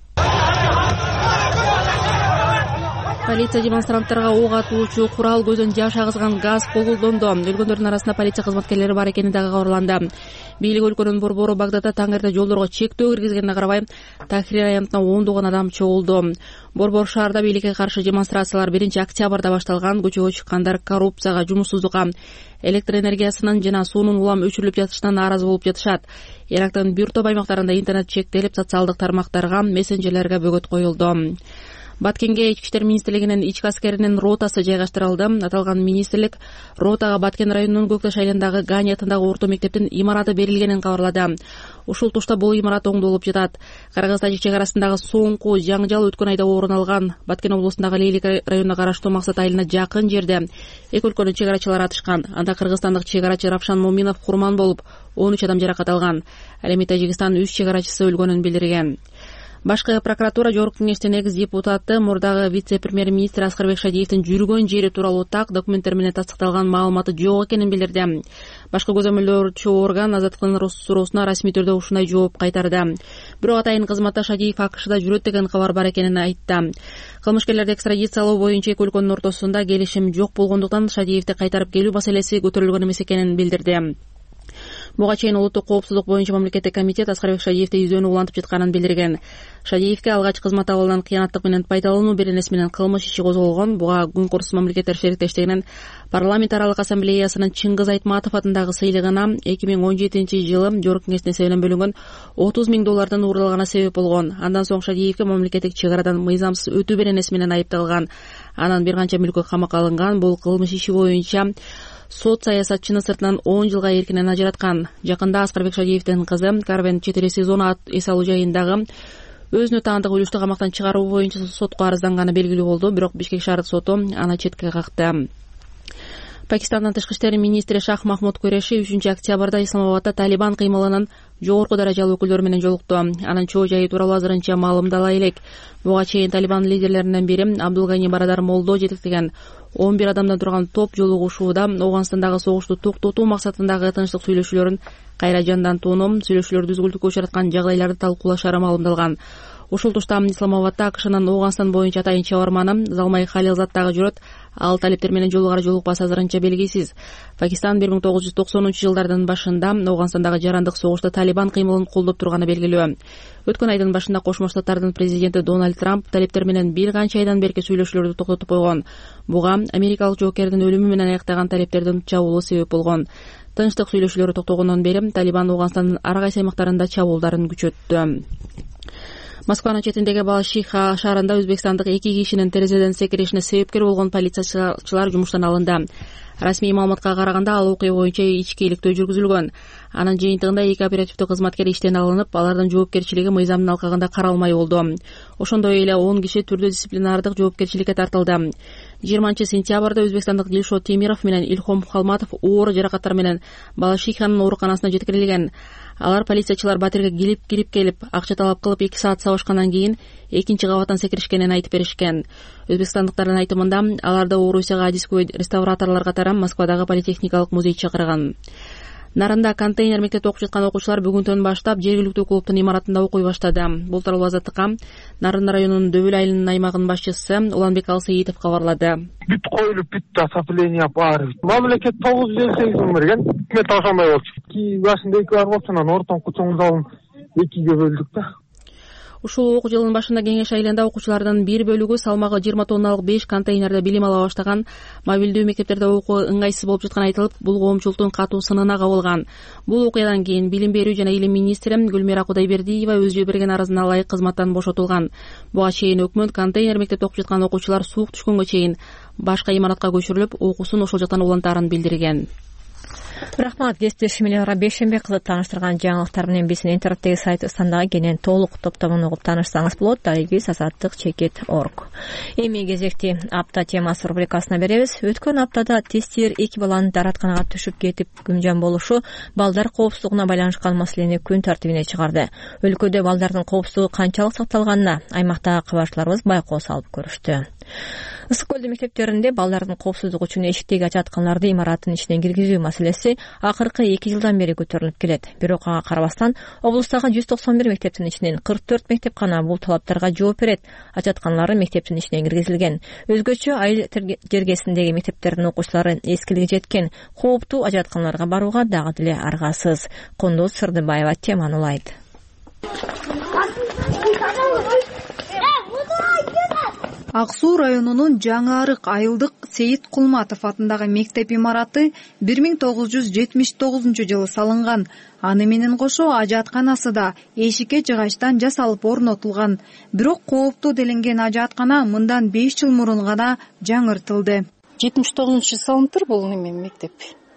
Полиция демонстранттарга ок атуучу курал көзүн жаш агызган газ колдонду. Өлгөндөрдүн арасында полиция кызматкерлери бар экени дагы кабарланды. Бийлик өлкөнүн борбору Багдадда таң эрте жолдорго чектөө киргизгенине карабай Тахрир аянтына ондогон адам чогулду. Борбор шаарда бийликке каршы демонстрациялар биринчи октябрда башталган. Көчөгө чыккандар коррупцияга, жумушсуздукка, электр энергиясынын жана суунун улам өчүрүлүп жатышынан нааразы болуп жатышат. Ирактын бир топ аймактарында интернет чектелип, социалдык тармактарга, мессенджерлерге бөгөт коюлду. Баткенге Ички иштер министрлигинин ички аскеринин ротасы жайгаштырылды. Аталган министрлик ротага Баткен районунун Көкташ айылындагы Гани атындагы орто мектептин имараты берилгенин кабарлады. Ушул тушта бул имарат оңдолуп жатат. Кыргыз-Тажик чек арасындагы соңку жаңжал өткөн айда орун алган. Баткен облусундагы Лейлик районуна караштуу Максат айылына жакын жерде эки өлкөнүн чек арачылары атышкан. Анда кыргызстандык чек арачы Равшан Моминов курман болуп, он үч адам жаракат алган. Ал эми Тажикстан үч чек арачысы өлгөнүн билдирген. Башкы прокуратура Жогорку кеңештин экс депутаты, мурдагы вице-премьер-министр Аскарбек Шадиевдин жүргөн жери тууралуу так документтер менен тастыкталган маалыматы жок экенин билдирди. Башкы көзөмөлдөөчү орган Азаттыктын суроосуна расмий түрдө ушундай жооп кайтарды. Бирок атайын кызматта Шадиев АКШда жүрөт деген кабар бар экенин айтты. Кылмышкерлерди экстрадициялоо боюнча эки өлкөнүн ортосунда келишим жок болгондуктан Шадиевди кайтарып келүү маселеси көтөрүлгөн эмес экенин билдирди. Буга чейин улуттук коопсуздук боюнча мамлекеттик комитет Аскарбек Шадиевди издөөнү улантып жатканын билдирген. Шадиевге алгач кызмат абалынан кыянаттык менен пайдалануу беренеси менен кылмыш иши козголгон. Буга Күнкурсуз мамлекеттер шериктештигинин парламент аралык ассамблеясынын Чыңгыз Айтматов атындагы сыйлыгына эки миң он жетинчи жылы Жогорку кеңештин эсебинен бөлүнгөн отуз миң доллардан уурдалганы себеп болгон. Андан соң Шадиевге мамлекеттик чек арадан мыйзамсыз өтүү беренеси менен айыпталган. Анан бир канча мүлкү камакка алынган. Бул кылмыш иши боюнча сот саясатчыны сыртынан он жылга эркинен ажыраткан. Жакында Аскарбек Шадиевдин кызы Карвен четыре сезона эс алуу жайындагы өзүнө таандык үлүштү камактан чыгаруу боюнча сотко арызданганы белгилүү болду. Бирок Бишкек шаардык соту аны четке какты. Пакистандын тышкы иштер министри Шах Махмуд Куреши үчүнчү октябрда Исламабадда Талибан кыймылынын жогорку даражалуу өкүлдөрү менен жолукту. Анын чоо жайы тууралуу азырынча маалымдала элек. Буга чейин Талибан лидерлеринен бири Абдулгани Барадар Молдо жетектеген он бир адамдан турган топ жолугушууда Ооганстандагы согушту токтотуу максатындагы тынчтык сүйлөшүүлөрүн кайра жандантууну, сүйлөшүүлөр түзгүлтүккө учраткан жагдайларды талкуулашары маалымдалган. Ушул тушта Исламабадда АКШнын Ооганстан боюнча атайын чабарманы Залмай Халилзад дагы жүрөт. Ал талептер менен жолугара жолукпасы азырынча белгисиз. Пакистан бир миң тогуз жүз токсонунчу жылдардын башында Ооганстандагы жарандык согушта Талибан кыймылын колдоп турганы белгилүү. Өткөн айдын башында Кошмо Штаттардын президенти Дональд Трамп талептер менен бир канча айдан берки сүйлөшүүлөрдү токтотуп койгон. Буга америкалык жоокердин өлүмү менен аяктаган талептердин чабуулу себеп болгон. Тынчтык сүйлөшүүлөрү токтогондон бери Талибан Ооганстандын ар кайсы аймактарында чабуулдарын күчөттү. Москванын четиндеги Балашиха шаарында өзбекстандык эки кишинин терезеден секиришине себепкер болгон полициячылар жумуштан алынды. Расмий маалыматка караганда ал окуя боюнча ички иликтөө жүргүзүлгөн. Анын жыйынтыгында эки оперативдүү кызматкер иштен алынып, алардын жоопкерчилиги мыйзамдын алкагында каралмай болду. Ошондой эле он киши түрдүү дисциплинардык жоопкерчиликке тартылды. жыйырманчы сентябрда өзбекстандык Дилшот Темиров менен Илхом Халматов оор жаракаттар менен Балашиханын ооруканасына жеткирилген. Алар полициячылар батирге кирип кирип келип, акча талап кылып эки саат сабашкандан кийин экинчи кабаттан секиришкенин айтып беришкен. Өзбекстандыктардын айтымында аларды Орусияга адискөй реставраторлор катары Москвадагы политехникалык музей чакырган. Нарында контейнер мектепте окуп жаткан окуучулар бүгүнтөн баштап жергиликтүү клубдун имаратында окуй баштады. Бул тууралуу Азаттыкка Нарын районунун Дөбөл айылынын аймагынын башчысы Уланбек Алсейитов кабарлады. Бүт коюлуп бүттү, отопление бар. Мамлекет тогуз жүз элүү сегиз миң берген. Өкмөт ошондой болчу. Ки башында эки бар болчу, анан ортоңку чоң залын экиге бөлдүк да. Ушул окуу жылынын башында Кеңеш айылында окуучулардын бир бөлүгү салмагы жыйырма тонналык беш контейнерде билим ала баштаган. Мобилдүү мектептерде окуу ыңгайсыз болуп жатканы айтылып, бул коомчулуктун катуу сынына кабылган. Бул окуядан кийин Билим берүү жана илим министри Гүлмира Кудайбердиева өзү берген арызына ылайык кызматтан бошотулган. Буга чейин өкмөт контейнер мектепте окуп жаткан окуучулар суук түшкөнгө чейин башка имаратка көчүрүлүп, окуусун ошол жактан улантаарын билдирген. Рахмат, кесиптешим Эльвира Бейшенбек кызы тааныштырган жаңылыктар менен биздин интернеттеги сайт Стандагы кенен толук топтомун угуп таанышсаңыз болот. Дарегиз азаттык чекит точка орг. Эми кезекти апта темасы рубрикасына беребиз. Өткөн аптада тестир эки баланын дааратканага түшүп кетип күмжан болушу балдар коопсуздугуна байланышкан маселени күн тартибине чыгарды. Өлкөдө балдардын коопсуздугу канчалык сакталганына аймактагы кабарчыларыбыз байкоо салып көрүштү. Ысык көлдө мектептеринде балдардын коопсуздугу үчүн эшиктеги ачатканларды имараттын ичине киргизүү маселеси акыркы эки жылдан бери көтөрүлүп келет. Бирок ага карабастан облустагы жүз токсон бир мектептин ичинен кырк төрт мектеп гана бул талаптарга жооп берет. Ачатканлары мектептин ичине киргизилген. Өзгөчө айыл жергесиндеги мектептердин окуучулары эскилиги жеткен кооптуу ачатканларга барууга дагы деле аргасыз. Кондоз Сырдыбаева теманы улайт. Ак Суу районунун Жаңы Арык айылдык Сейит Кулматов атындагы мектеп имараты бир миң тогуз жүз жетимиш тогузунчу жылы салынган. Аны менен кошо ажатканасы да эшикке жыгачтан жасалып орнотулган. Бирок кооптуу делинген ажаткана мындан беш жыл мурун гана жаңыртылды. жетимиш тогузунчу жылы салыныптыр бул неме мектеп.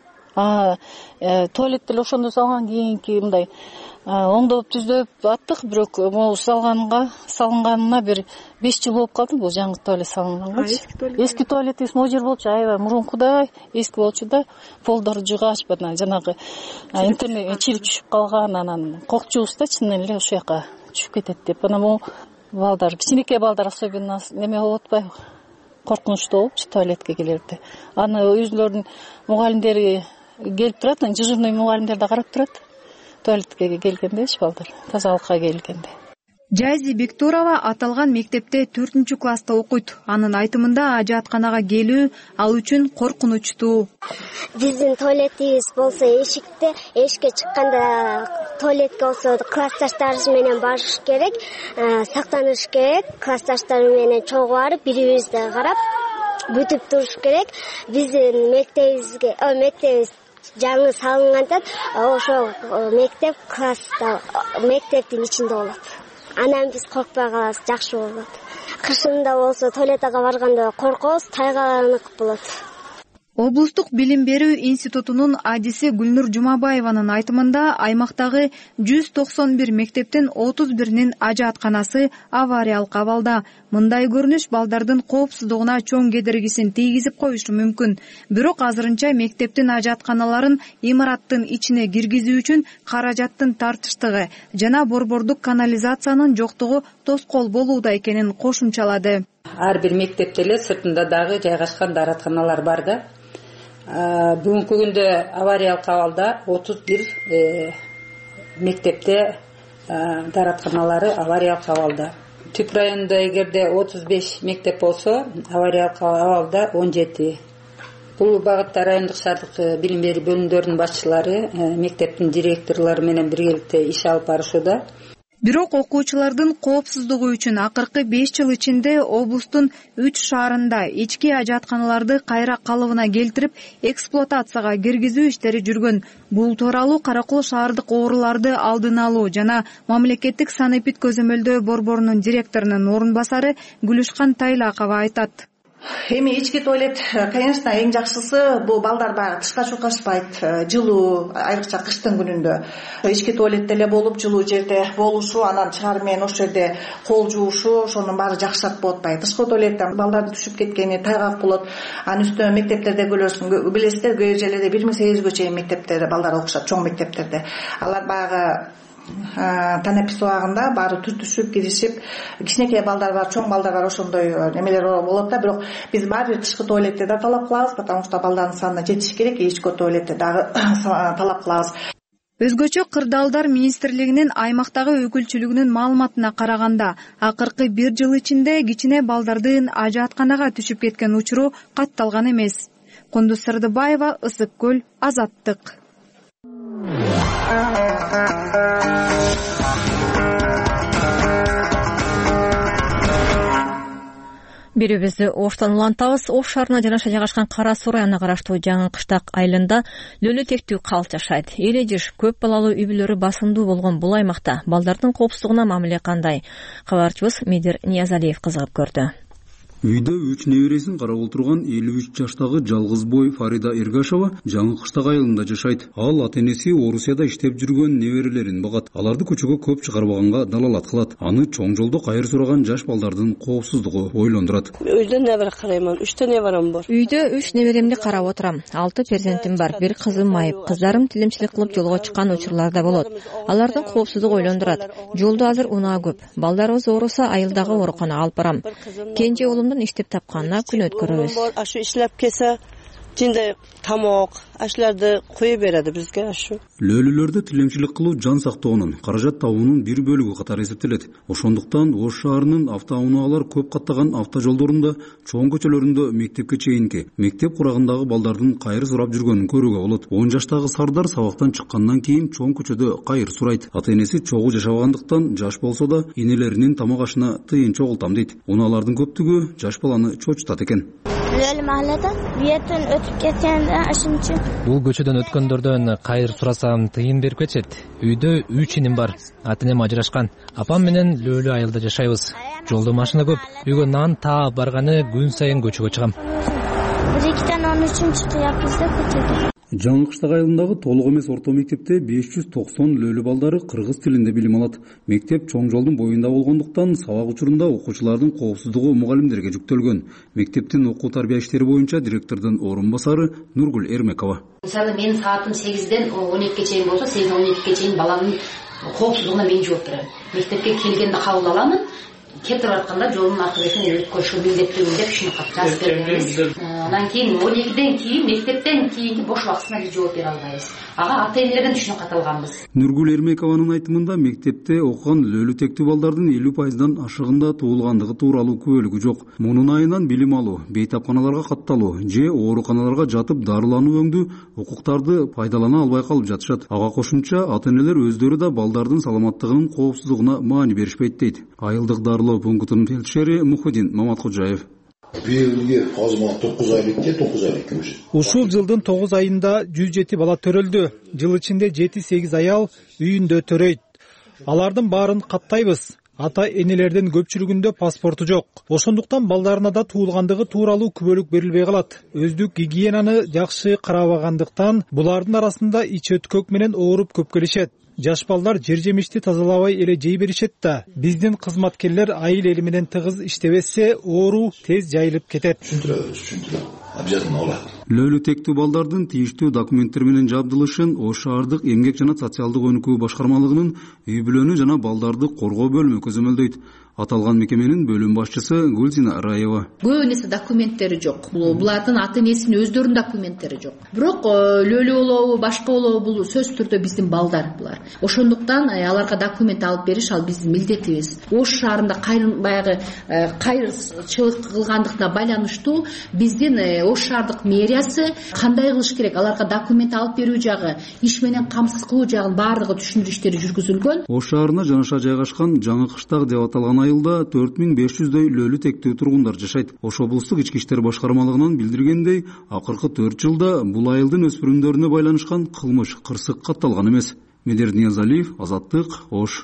А туалет деле ошондо салган, кийинки мындай оңдоп түздөп аттык, бирок могу салганга салынганына бир беш жыл болуп калды бул жаңы туалет салынганга. Эски туалетибиз могу жер болчу, аябай мурункудай эски болчу да, полдору жыгач бана жанагы интернет чирип түшүп калган, анан кокчубуз да чынын эле ушул жака түшүп кетет деп. Анан могу балдар, кичинекей балдар особенно неме болуп атпайбы? Коркунучтуу болупчу туалетке келерде. Аны өзүлөрүнүн мугалимдери келип турат, дежурный мугалимдер да карап турат. Туалетке келгендечи балдар, тазалыкка келгенде. Жайзи Бектурова аталган мектепте төртүнчү класста окуйт. Анын айтымында ажатканага келүү ал үчүн коркунучтуу. Биздин туалетибиз болсо эшикте, эшикке чыкканда туалетке болсо классташтарыбыз менен барыш керек, сактаныш керек, классташтар менен чогуу барып бири-бирибизди карап бүтүп туруш керек. Биздин мектебибизге, мектебибиз жаңы салынганда ошо мектеп класста, мектептин ичинде болот. Анан биз коркпой калабыз, жакшы болот. Кышында болсо туалетке барганда коркобуз, тайгаланып болот. Облустук билим берүү институтунун адиси Гүлнур Жумабаеванын айтымында аймактагы жүз токсон бир мектептин отуз биринин ажатканасы авариялык абалда. Мындай көрүнүш балдардын коопсуздугуна чоң кедергисин тийгизип коюшу мүмкүн. Бирок азырынча мектептин ажатканаларын имараттын ичине киргизүү үчүн каражаттын тартыштыгы жана борбордук канализациянын жоктугу тоскоол болууда экенин кошумчалады. Ар бир мектепте эле сыртында дагы жайгашкан дааратканалар бар да. Бүгүнкү күндө авариялык абалда отуз бир мектепте дааратканалары авариялык абалда. Түп районунда эгерде отуз беш мектеп болсо, авариялык абалда он жети. Бул багытта райондук шаардык билим берүү бөлүмдөрүнүн башчылары, мектептин директорлору менен биргеликте иш алып барышууда. Бирок окуучулардын коопсуздугу үчүн акыркы беш жыл ичинде облустун үч шаарында ички ажатканаларды кайра калыбына келтирип, эксплуатацияга киргизүү иштери жүргөн. Бул тууралуу Каракол шаардык ооруларды алдын алуу жана мамлекеттик санэпид көзөмөлдөө борборунун директорунун орун басары Гүлүшкан Тайлакова айтат. Эми ички туалет, конечно, эң жакшысы бул балдар баягы тышка чуркашпайт, жылуу, айрыкча кыштын күнүндө. Ички туалетте эле болуп, жылуу жерде болушу, анан чыгаруу менен ошол жерде кол жуушу, ошонун баары жакшырак болот атпайбы. Тышкы туалеттен балдардын түшүп кеткени, тайгак болот. Анын үстүнө мектептерде билесиздер, кээ жерлерде бир миң сегиз жүзгө чейин мектептерде балдар окушат, чоң мектептерде. Алар баягы танапис убагында баары түртүшүп киришип, кичинекей балдар бар, чоң балдар бар, ошондой немелер болот да. Бирок биз баары бир тышкы туалетте да талап кылабыз, потому что балдардын санына жетиш керек, ички туалетте дагы талап кылабыз. Өзгөчө Кырдаалдар министрлигинин аймактагы өкүлчүлүгүнүн маалыматына караганда, акыркы бир жыл ичинде кичине балдардын ажаатканага түшүп кеткен учуру катталган эмес. Кундуз Сырдыбаева, Ысык көл, Азаттык. Бирибизди Оштон улантабыз. Ош шаарына жанаша жайгашкан Кара Суу районуна караштуу Жаңы Кыштак айылында лөлү тектүү калк жашайт. Эле жыш көп балалуу үй бүлөлөрү басымдуу болгон бул аймакта балдардын коопсуздугуна мамиле кандай? Кабарчыбыз Медер Ниязалиев кызыгып көрдү. Үйдө үч небересин карап отурган элүү үч жаштагы жалгыз бой Фарида Эргашева Жаңы Кыштак айылында жашайт. Ал ата-энеси Орусияда иштеп жүргөн неберелерин багат. Аларды көчөгө көп чыгарбаганга далалат кылат. Аны чоң жолдо кайыр сураган жаш балдардын коопсуздугу ойлондурат. Үйдө небере карайман, үчтө неберем бар. Үйдө үч неберемди карап отурам. алты перзентим бар. Бир кызым майып. Кыздарым тилимчилик кылып жолго чыккан учурлар да болот. Алардын коопсуздугу ойлондурат. Жолдо азыр унаа көп. Балдарыбыз ооруса айылдагы ооруканага алып барам. Кенже улум иштеп тапканына күн өткөрөбүз. Ашу иштеп келсе, жинде тамок, ашларды коюп берди бизге ашу. Лөлүлөрдө тилемчилик кылуу жан сактоонун, каражат табуунун бир бөлүгү катары эсептелет. Ошондуктан Ош шаарынын автоунааlar көп каттаган автожолдорунда, чоң көчөлөрүндө мектепке чейинки, мектеп курагындагы балдардын кайыр сурап жүргөнүн көрүүгө болот. он жаштагы Сардар сабактан чыккандан кийин чоң көчөдө кайыр сурайт. Ата-энеси чогуу жашабагандыктан жаш болсо да энелеринин тамак ашына тыйын чогултам дейт. Унаалардын көптүгү жаш баланы чочутат экен. Лөл махаллада биетен өтүп кеткенде ашымчы. Бул көчөдөн өткөндөрдөн кайыр сурасам тыйын берип кетет. Үйдө үч иним бар. Ата-энем ажырашкан. Апам менен Лөлү айылда жашайбыз. Жолдо машина көп. Үйгө нан таап барганы күн сайын көчөгө чыгам. бир экиден он үчүнчү кыяпбыз да көчөдө. Жаңы Кыштак айылындагы толук эмес орто мектепте беш жүз токсон лөлү балдары кыргыз тилинде билим алат. Мектеп чоң жолдун боюнда болгондуктан сабак учурунда окуучулардын коопсуздугу мугалимдерге жүктөлгөн. Мектептин окуу тарбия иштери боюнча директордун орун басары Нургүл Эрмекова. Мисалы менин саатым сегизден он экиге чейин болсо, сегизден он экиге чейин баланын коопсуздугуна мен жооп берем. Мектепке келгенде кабыл аламын. Кетип атканда жолдун аркы бетине өткөрүшү милдеттүү деп түшүнүп калып. Андан кийин он экиден кийин мектептен кийинки бош убактысына биз жооп бере албайбыз. Ага ата-энелерден түшүнүп каталганбыз. Нургүл Эрмекованын айтымында мектепте окуган лөлү тектүү балдардын элүү пайыздан ашыгында туулгандыгы тууралуу күбөлүгү жок. Мунун айынан билим алуу, бейтапканаларга катталуу же ооруканаларга жатып дарылануу өңдүү укуктарды пайдалана албай калып жатышат. Ага кошумча ата-энелер өздөрү да балдардын саламаттыгынын коопсуздугуна маани беришпейт дейт. Айылдык дарылоо пунктунун фельдшери Мухидин Маматкожаев. Биылғы қазма тогуз айлыкте тогуз айлык көмүш. Ушул жылдын тогуз айында жүз жети бала төрөлдү. Жыл ичинде жети сегиз аял үйүндө төрөйт. Алардын баарын каттайбыз. Ата-энелердин көпчүлүгүндө паспорту жок. Ошондуктан балдарына да туулгандыгы тууралуу күбөлүк берилбей калат. Өздүк гигиенаны жакшы карабагандыктан булардын арасында ич өткөк менен ооруп көп келишет. Жаш балдар жер жемишти тазалабай эле жей беришет да. Биздин кызматкерлер айыл эли менен тыгыз иштебесе, оору тез жайылып кетет. Түшүндүрөбүз, түшүндүрөбүз. Обязательно болот. Лөлү тектүү балдардын тийиштүү документтер менен жабдылышын Ош шаардык эмгек жана социалдык өнүкүү башкармалыгынын үй бүлөнү жана балдарды коргоо бөлүмү көзөмөлдөйт. Аталган мекеменин бөлүм башчысы Гүлзина Раева. Көп нерсе документтери жок. Булардын ата-энесинин өздөрүнүн документтери жок. Бирок лөлү болобу, башка болобу бул сөзсүз түрдө биздин балдар булар. Ошондуктан аларга документ алып бериш ал биздин милдетибиз. Ош шаарында кайрын баягы кайрчылык кылгандыктан байланыштуу биздин Ош шаардык мэриясы кандай кылыш керек, аларга документ алып берүү жагы, иш менен камсыз кылуу жагын баардыгы түшүндүрүү иштери жүргүзүлгөн. Ош шаарына жанаша жайгашкан Жаңы Кыштак деп аталган айылда төрт миң беш жүздөй лөлү тектүү тургундар жашайт. Ош облустук ички иштер башкармалыгынан билдиргендей, акыркы төрт жылда бул айылдын өспүрүмдөрүнө байланышкан кылмыш, кырсык катталган эмес. Медер Ниязалиев, Азаттык, Ош.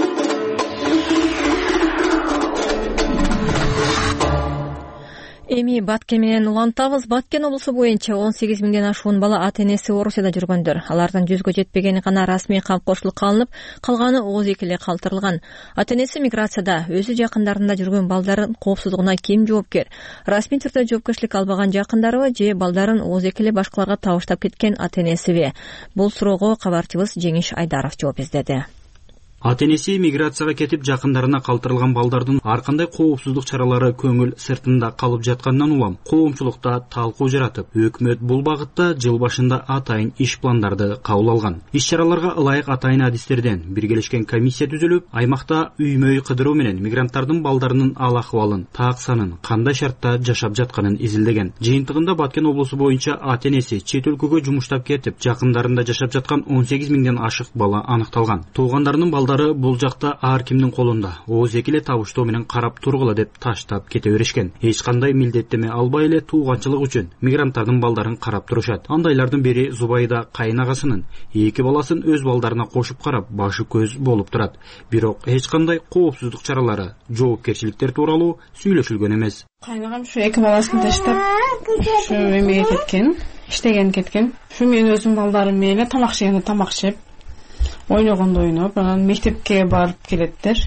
Эми эми Баткен менен улантабыз. Баткен облусу боюнча он сегиз миңден ашуун бала ата энеси Орусияда жүргөндөр. Алардын жүзгө жетпегени гана расмий камкорчулукка алынып, калганы ооз экеле калтырылган. Ата энеси миграцияда өзү жакындарында жүргөн балдарын коопсуздугуна ким жооптер? Расмий түрдө жоопкерчилик албаган жакындарыбы же балдарын ооз экеле башкаларга табыштап кеткен ата энесиби? Бул суроого кабарчыбыз Жеңиш Айдаров жооп издеди. Ата энеси миграцияга кетип жакындарына калтырылган балдардын ар кандай коопсуздук чаралары көңүл сыртында калып жаткандан улам коомчулукта талкуу жаратып, өкмөт бул багытта жыл башында атайын иш пландарды кабыл алган. Иш чараларга ылайык атайын адистерден биргелешкен комиссия түзүлүп, аймакта үймөй кыдыруу менен мигранттардын балдарынын ал акыбалын, так санын, кандай шартта жашап жатканын изилдеген. Жыйынтыгында Баткен облусу боюнча ата энеси чет өлкөгө жумуштап кетип, жакындарында жашап жаткан он сегиз миңден ашык бала аныкталган. Туугандарынын балдары бул жакта ар кимдин колунда ооз экеле табыштоо менен карап тургула деп таштап кете беришкен. Эч кандай милдеттеме албай эле тууганчылык үчүн мигранттардын балдарын карап турушат. Андайлардын бири Зубайда кайнагасынын эки баласын өз балдарына кошуп карап башы көз болуп турат. Бирок эч кандай коопсуздук чаралары, жоопкерчиликтер тууралуу сүйлөшүлгөн эмес. Кайнагам ушу эки баласын таштап ушу эмеге кеткен, иштеген кеткен. Ушу мен өзүм балдарым менен тамак жегенде тамак жеп, ойногондо ойноп, анан мектепке барып келеттер.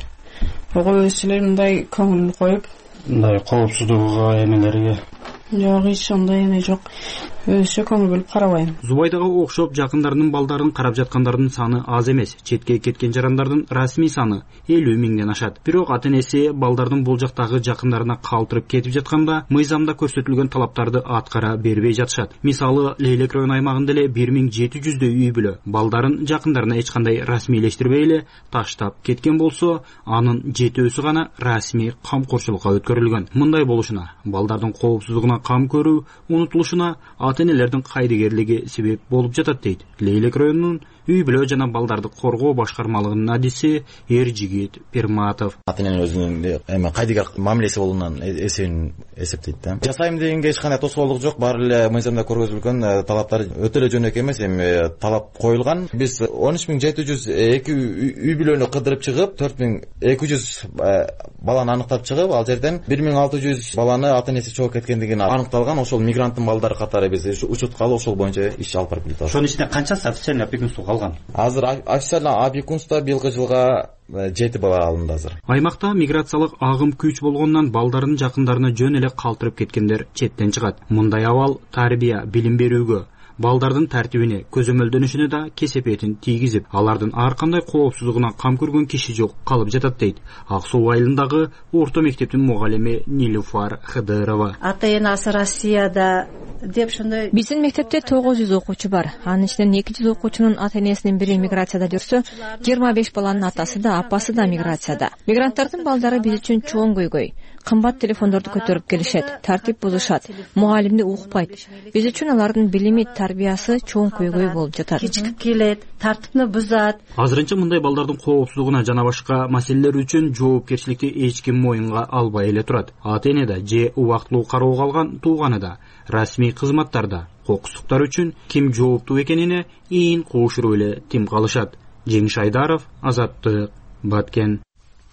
Ого өзүлөр мындай көңүл коюп, мындай коопсуздугуга эмелерге жок, эч андай эме жок. Өзү көңүл бөлүп карабайм. Зубайдага окшоп жакындарынын балдарын карап жаткандардын саны аз эмес. Четке кеткен жарандардын расмий саны элүү миңден ашат. Бирок ата энеси балдардын бул жактагы жакындарына калтырып кетип жатканда мыйзамда көрсөтүлгөн талаптарды аткара бербей жатышат. Мисалы, Лейлек район аймагында эле бир миң жети жүздөй үй бүлө балдарын жакындарына эч кандай расмийлештирбей эле таштап кеткен болсо, анын жетөөсү гана расмий камкорчулукка өткөрүлгөн. Мындай болушуна балдардын коопсуздугуна кам көрүү унутулушуна ата энелердин кайдыгерлиги себеп болуп жатат дейт Лейлек районунун үй бүлө жана балдарды коргоо башкармалыгынын адиси Эржигит Перматов. Ата эненин өзүнүн эме кайдыгер мамилеси болуунан эсебин эсептейт да. Жасайм дегенге эч кандай тоскоолдук жок, баары эле мыйзамда көргөзүлгөн талаптар өтө эле жөнөкөй эмес, эми талап коюлган. Биз он үч миң жети жүз эки үй бүлөнү кыдырып чыгып, төрт миң эки жүз баланы аныктап чыгып, ал жерден бир миң алты жүз баланы ата энеси чогуу кеткендиги аныкталган. Ошол мигранттын балдары катары биз учетка алып, ошол боюнча иш алып барып келатабыз. Ошонун ичинде канчасы официальный опекунство калган? Азыр официальный опекунство быйылкы жылга жети бала алынды азыр. Аймакта миграциялык агым күч болгондон балдардын жакындарына жөн эле калтырып кеткендер четтен чыгат. Мындай абал тарбия, билим берүүгө, балдардын тартибине, көзөмөлдөнүшүнө да кесепетин тийгизип, алардын ар кандай коопсуздугуна кам көргөн киши жок калып жатат дейт Ак Суу айылындагы орто мектептин мугалими Нилуфар Хыдырова. Ата энасы Россияда деп ошондой. Биздин мектепте тогуз жүз окуучу бар. Анын ичинен эки жүз окуучунун ата энесинин бири миграцияда жүрсө, жыйырма беш баланын атасы да, апасы да миграцияда. Мигранттардын балдары биз үчүн чоң көйгөй. Кымбат телефондорду көтөрүп келишет, тартип бузушат, мугалимди укпайт. Биз үчүн алардын билими, тарбиясы чоң көйгөй болуп жатат. Кичип келет, тартипни бузат. Азырынча мындай балдардын коопсуздугуна жана башка маселелер үчүн жоопкерчиликти эч ким моюнга албай эле турат. Ата эне да же убактылуу кароого алган тууганы да, расмий кызматтарда кокустуктар үчүн ким жооптуу экенине ийин коошуруп эле тим калышат. Жеңиш Айдаров, Азаттык, Баткен.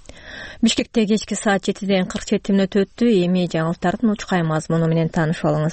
Бишкекте кечки саат жетиден кырк жети мүнөт өттү. Эми жаңылыктардын учкай мазмуну менен таанышып алыңыз.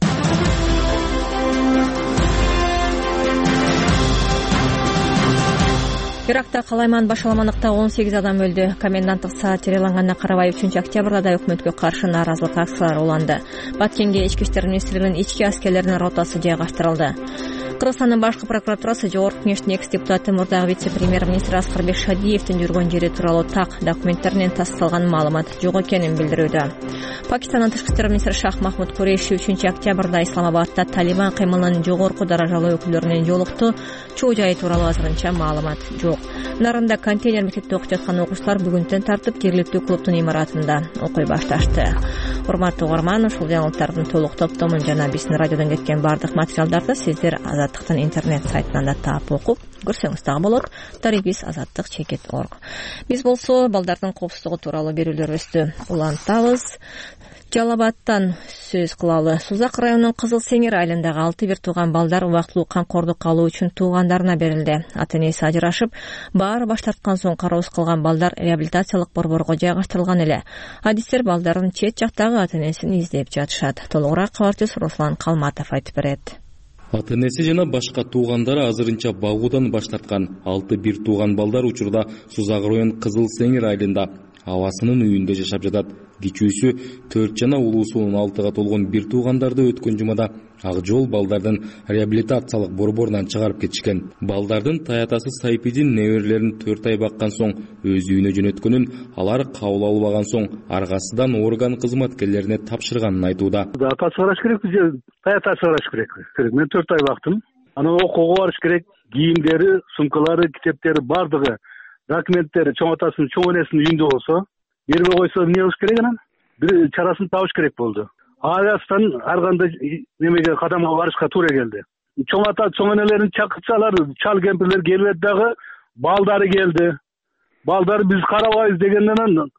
Иракта калайман башаламандыкта он сегиз адам өлдү. Коменданттык саат жарыяланганына карабай үчүнчү октябрда да өкмөткө каршы нааразылык акциялары уланды. Баткенге ички иштер министрлигинин ички аскерлеринин ротасы жайгаштырылды. Кыргызстандын башкы прокуратурасы Жогорку кеңештин экс депутаты мурдагы вице-премьер-министр Аскарбек Шадиевдин жүргөн жери тууралуу так документтеринен тасталган маалымат жок экенин билдирүүдө. Пакистандын тышкы иштер министри Шах Махмуд Куреши үчүнчү октябрда Исламабадда Талибан кыймылынын жогорку даражалуу өкүлдөрүнөн жолукту. Чоо жайы тууралуу азырынча маалымат жок. Нарында контейнер мектепте окуп жаткан окуучулар бүгүндөн тартып жергиликтүү клубдун имаратында окуй башташты. Урматтуу угарман, ушул жаңылыктардын толук топтомун жана биздин радиодон кеткен бардык материалдарды сиздер Азаттыктын интернет сайтынан да таап окуп көрсөңүз дагы болот. Тарибиз азаттык чекит точка орг. Биз болсо балдардын коопсуздугу тууралуу берүүлөрүбүздү улантабыз. Жалал сөз кылалы. Сузак районунун Кызыл Сеңир айылындагы алты бир тууган балдар убактылуу камкордукка алуу үчүн туугандарына берилди. Ата-энеси ажырашып, баары баш тарткан соң кароосуз калган балдар реабилитациялык борборго жайгаштырылган эле. Адистер балдардын чет жактагы ата-энесин издеп жатышат. Толугураак кабарчыбыз Руслан Калматов айтып берет. Ата-энеси жана башка туугандары азырынча багуудан баш тарткан алты бир тууган балдар учурда Сузак район Кызыл Сеңир айылында абасынын үйүндө жашап жатат. Кичүүсү төрт жана улуусу он алтыга толгон бир туугандарды өткөн жумада Ак Жол балдардын реабилитациялык борборунан чыгарып кетишкен. Балдардын таятасы Сайпидин неберелерин төрт ай баккан соң өз үйүнө жөнөткөнүн, алар кабыл албаган соң аргасынан орган кызматкерлерине тапшырганын айтууда. Атасы караш керек, биз таятасы караш керек. Мен төрт ай бактым. Анан окууга барыш керек. Кийимдери, сумкалары, китептери бардыгы, документтери чоң атасынын, чоң энесинин үйүндө болсо, бербей койсо эмне кылыш керек анан? Бир чарасын табыш керек болду. Аястан ар кандай немеге кадамга барышка туура келди. Чоң ата, чоң энелерин чакыртсалар, чал кемпирлер келбеді дагы, балдары келди. Балдары биз карабайбыз дегенден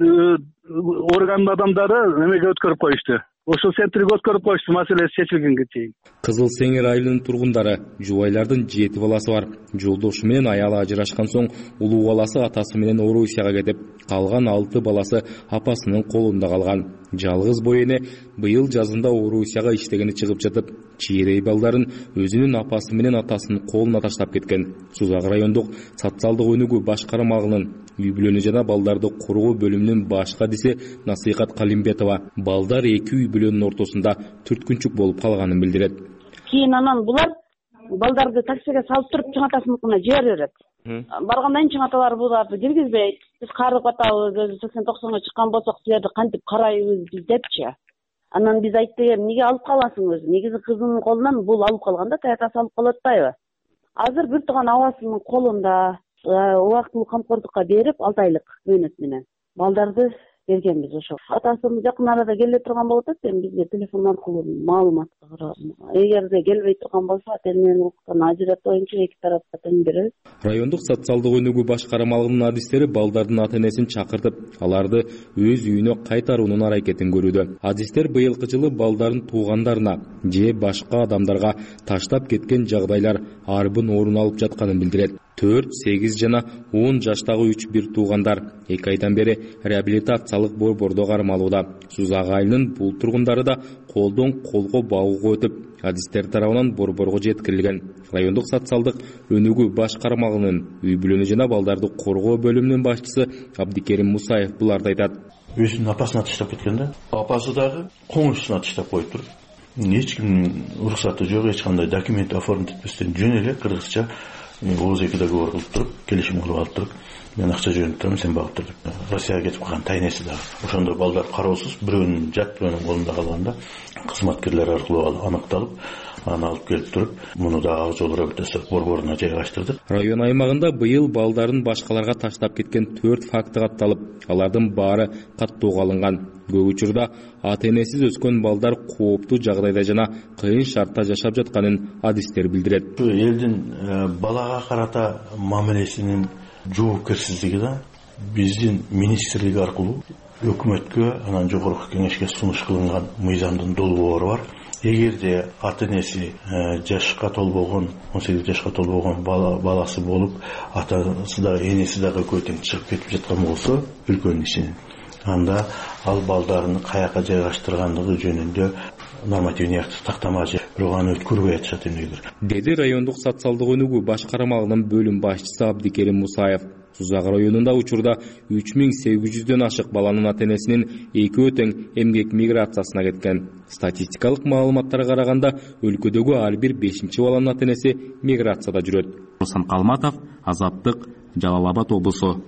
органдын адамдары немеге өткөрүп коюшту. Ошол сентрге өткөрүп коюшту, маселеси чечилгенге чейин. Кызыл Сеңир айылынын тургундары жубайлардын жети баласы бар. Жолдошу менен аялы ажырашкан соң улуу баласы атасы менен Орусияга кетип, калган алты баласы апасынын колунда калган. Жалгыз бой эне быйыл жазында Орусияга иштегени чыгып жатып, чийрей балдарын өзүнүн апасы менен атасынын колуна таштап кеткен. Сузак райондук социалдык өнүгүү башкармалыгынын үй бүлөнү жана балдарды коргоо бөлүмүнүн баш кадиси Насыйкат Калимбетова балдар эки үй бүлөнүн ортосунда түрткүнчүк болуп калганын билдирет. Кийин анан булар балдарды таксиге салып туруп чоң атасыныкына жибере берет. Баргандан чоң аталар буларды киргизбейт. Биз карып атабыз, өзү сексен токсонго чыккан болсок, силерди кантип карайбыз биз депчи. Анан биз айттык, эмнеге алып каласың өзү? Негизи кызынын колунан бул алып калганда таятасы алып калып атпайбы? Азыр бир тууган абасынын колунда убактылуу камкордукка берип, алты айлык мөөнөт менен балдарды бергенбиз. Ошо атасы жакын арада келе турган болот, эми бизге телефон аркылуу маалымат кылган. Эгерде келбей турган болсо, ата-эненин укуктан ажыратуу боюнча эки тарапка тең беребиз. Райондук социалдык өнүгүү башкармалыгынын адистери балдардын ата-энесин чакыртып, аларды өз үйүнө кайтаруунун аракетин көрүүдө. Адистер быйылкы жылы балдардын туугандарына же башка адамдарга таштап кеткен жагдайлар арбын орун алып жатканын билдирет. төрт, сегиз жана он жаштагы үч бир туугандар эки айдан бери реабилитациялык борбордо кармалууда. Сузак айылынын бул тургундары да колдон колго багууга өтүп, адистер тарабынан борборго жеткирилген. Райондук социалдык өнүгүү башкармалыгынын үй бүлөнү жана балдарды коргоо бөлүмүнүн башчысы Абдикерим Мусаев буларды айтат. Өзүнүн апасына таштап кеткен да. Апасы дагы коңшусуна таштап коюп туруп. Эч кимдин уруксаты жок, эч кандай документ оформить этпестен жөн эле кыргызча Оғыз екі договор қылып тұрып, келешім қылып алып тұрып, мен ақша жөніп тұрмын, сен бағып тұрдық. Россияға кетіп қалған тайнесі дағы. Ошонда балдар қараусыз, біреуінің жат, біреуінің қолында қалғанда қызматкерлер арқылы анықталып, аны алып келіп тұрып, мұны да Ак Жол реабилитациялык борборуна жайгаштырдык. Район аймагында быйыл балдарын башкаларга таштап кеткен төрт факты катталып, алардын баары каттоого алынган. Көп учурда ата-энесиз өскөн балдар кооптуу жагдайда жана кыйын шартта жашап жатканын адистер билдирет. Элдин балага карата мамилесинин жоопкерсиздиги да биздин министрлик аркылуу өкмөткө, анан жогорку кеңешке сунуш кылынган мыйзамдын долбоору бар. Эгерде ата-энеси жашка толбогон, он сегиз жашка толбогон баласы болуп, атасы да, энеси дагы көтөң чыгып кетип жаткан болсо, үлкөн ишинен, анда ал балдарын каяка жайгаштыргандыгы жөнүндө нормативный акт тактама же бирок аны өткөрбөй атышат эмнегедир. Деди райондук социалдык өнүгүү башкармалыгынын бөлүм башчысы Абдикерим Мусаев. Сузак районунда учурда үч миң сегиз жүздөн ашык баланын ата-энесинин эки өтөң эмгек миграциясына кеткен. Статистикалык маалыматтарга караганда өлкөдөгү ар бир бешинчи баланын ата-энеси миграцияда жүрөт. Руслан Калматов, Азаттык, Жалал Абад облусу.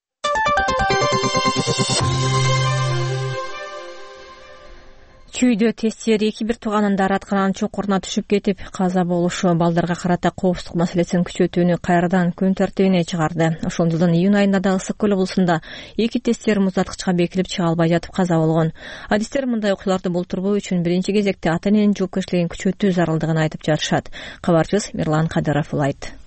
Чүйдө тестер эки бир тууганын даратканын чуңкуруна түшүп кетип, каза болушу балдарга карата коопсуздук маселесин күчөтүүнү кайрадан күн тартибине чыгарды. Ошол жылдын июнь айында да Ысык көл облусунда эки тесттер муздаткычка бекилип чыга албай жатып каза болгон. Адистер мындай окуяларды болтурбоо үчүн биринчи кезекте ата-эненин жоопкерчилигин күчөтүү зарылдыгын айтып жатышат. Кабарчыбыз Мирлан Кадыров улайт.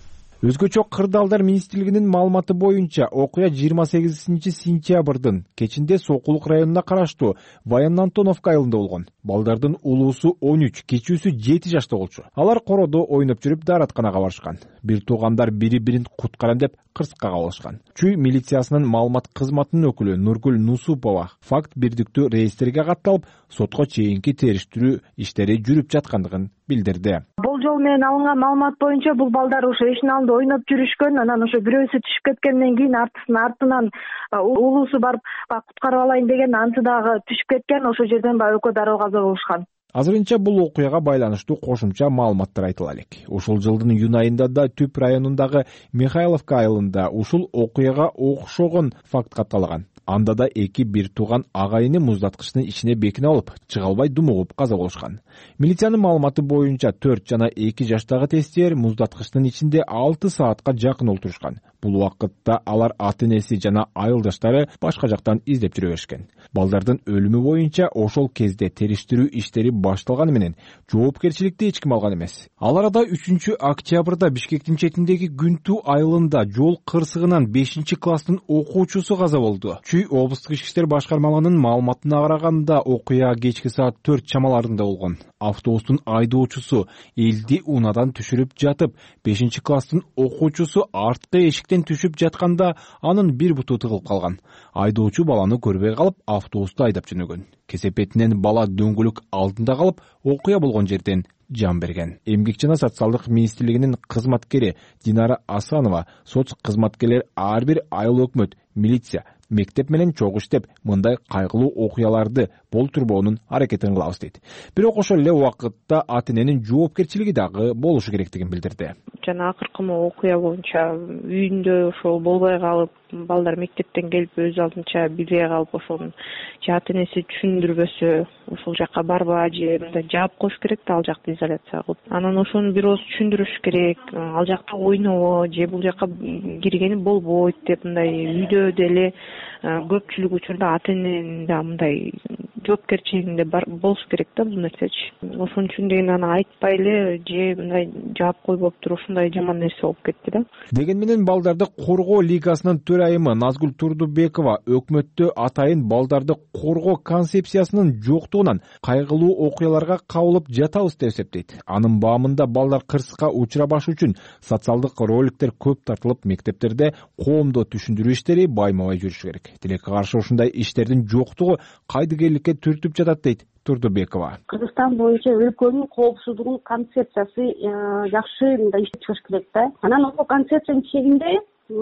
Өзгөчө Кырдаалдар министрлигинин маалыматы боюнча окуя жыйырма сегизинчи сентябрдын кечинде Сокулук районуна караштуу Военно-Антоновка айылында болгон. Балдардын улуусу он үч, кичүүсү жети жашта болчу. Алар короодо ойноп жүрүп дааратканага барышкан. Бир туугандар бири-бирин куткарам деп кырсыкка кабылышкан. Чүй милициясынын маалымат кызматынын өкүлү Нургүл Нусупова факт бирдиктүү реестрге катталып, сотко чейинки териштирүү иштери жүрүп жаткандыгын билдирди. Болжол менен алынган маалымат боюнча бул балдар ошо эшиктин алдында ойноп жүрүшкөн, анан ошо бирөөсү түшүп кеткенден кийин артысынан артынан улуусу барып куткарып алайын деген, анысы дагы түшүп кеткен, ошол жерден баягы экөө дароо каза болушкан. Азырынча бул окуяга байланыштуу кошумча маалыматтар айтыла элек. Ушул жылдын июнь айында да Түп районундагы Михайловка айылында ушул окуяга окшогон факт катталган. Анда да эки бир тууган агайыны муздаткычтын ичине бекине алып, чыга албай думугуп каза болушкан. Милициянын маалыматы боюнча төрт жана эки жаштагы тестер муздаткычтын ичинде алты саатка жакын олтурушкан. Бул убакытта алар ата-энеси жана айылдаштары башка жактан издеп жүрө беришкен. Балдардын өлүмү боюнча ошол кезде териштирүү иштери башталганы менен жоопкерчиликти эч ким алган эмес. Ал арада үчүнчү октябрда Бишкектин четиндеги Күнтүү айылында жол кырсыгынан бешинчи класстын окуучусу каза болду. Чүй облустук ички иштер башкармалыгынын маалыматына караганда окуя кечки саат төрт чамаларында болгон. Автобустун айдоочусу элди унадан түшүрүп жатып, бешинчи класстын окуучусу арткы эшиктен түшүп жатканда анын бир буту тыгылып калган. Айдоочу баланы көрбөй калып, автобусту айдап жөнөгөн. Кесепетинен бала дөңгөлөк алдында калып, окуя болгон жерден жан берген. Эмгек жана социалдык министрлигинин кызматкери Динара Асанова соц кызматкерлер ар бир айыл өкмөт, милиция, мектеп менен чогуу иштеп, мындай кайгылуу окуяларды болтурбоонун аракетин кылабыз дейт. Бирок ошол эле убакытта ата-эненин жоопкерчилиги дагы болушу керектигин билдирди. Жана акыркы окуя боюнча үйүндө ошол болбой калып, балдар мектептен келип өз алдынча билбей калып, ошонун же ата-энеси түшүндүрбөсө, ошол жакка барба, же мындай жаап коюш керек да, ал жакты изоляция кылып. Анан ошону бир ооз түшүндүрүш керек, ал жакта ойнобо, же бул жакка киргени болбойт деп, мындай үйдө деле көпчүлүк учурда ата-эненин да мындай жоопкерчилигинде болуш керек да бул нерсечи. Ошон үчүн деген аны айтпай эле же мындай жаап койбоп туруп ушундай жаман нерсе болуп кетти да. Деген менен балдарды коргоо лигасынын төрайымы Назгүл Турдубекова өкмөттө атайын балдарды коргоо концепциясынын жоктугунан кайгылуу окуяларга кабылып жатабыз деп эсептейт. Анын баамында балдар кырсыкка учурабаш үчүн социалдык роликтер көп тартылып, мектептерде коомдо түшүндүрүү иштери байма-бай жүрүшү керек. Тилекке каршы ушундай иштердин жоктугу кайдыгерликке түртүп жатат дейт Турдубекова. Кыргызстан боюнча өлкөнүн коопсуздугунун концепциясы жакшы мындай иштеп чыгыш керек да. Анан ошол концепциянын чегинде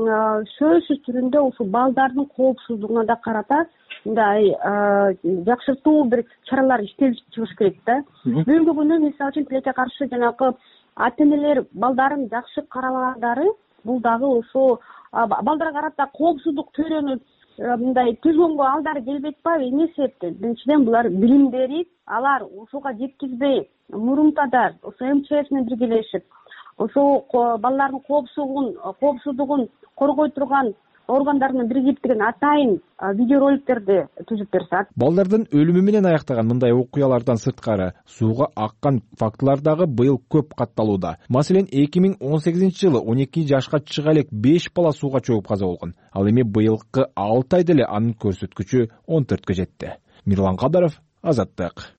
сөзсүз түрүндө ушул балдардын коопсуздугуна да карата мындай жакшыртуу бир чаралар иштелип чыгыш керек да. Бүгүнкү күндө мисалы үчүн тилекке каршы жанагы ата-энелер балдарын жакшы каралагандары, бул дагы ошо балдарга карата коопсуздук төрөнүп мындай түзгөнгө алдары келбейт ба? Эмне себептен? Биринчиден булар билимдери, алар ушуга жеткизбей, мурунтадар ошо эм че эс менен биргелешип, ошо балдардын коопсуздугун коопсуздугун коргой турган органдарынын биригиптигин атайын видеороликтерди түзүп берсе. Балдардын өлүмү менен аяктаган мындай окуялардан сырткары сууга аккан фактылар дагы быйыл көп катталууда. Маселен, эки миң он сегизинчи жылы он эки жашка чыга элек беш бала сууга чөгүп каза болгон. Ал эми быйылкы алты айда эле анын көрсөткүчү он төрткө жетти. Мирлан Кадаров, Азаттык.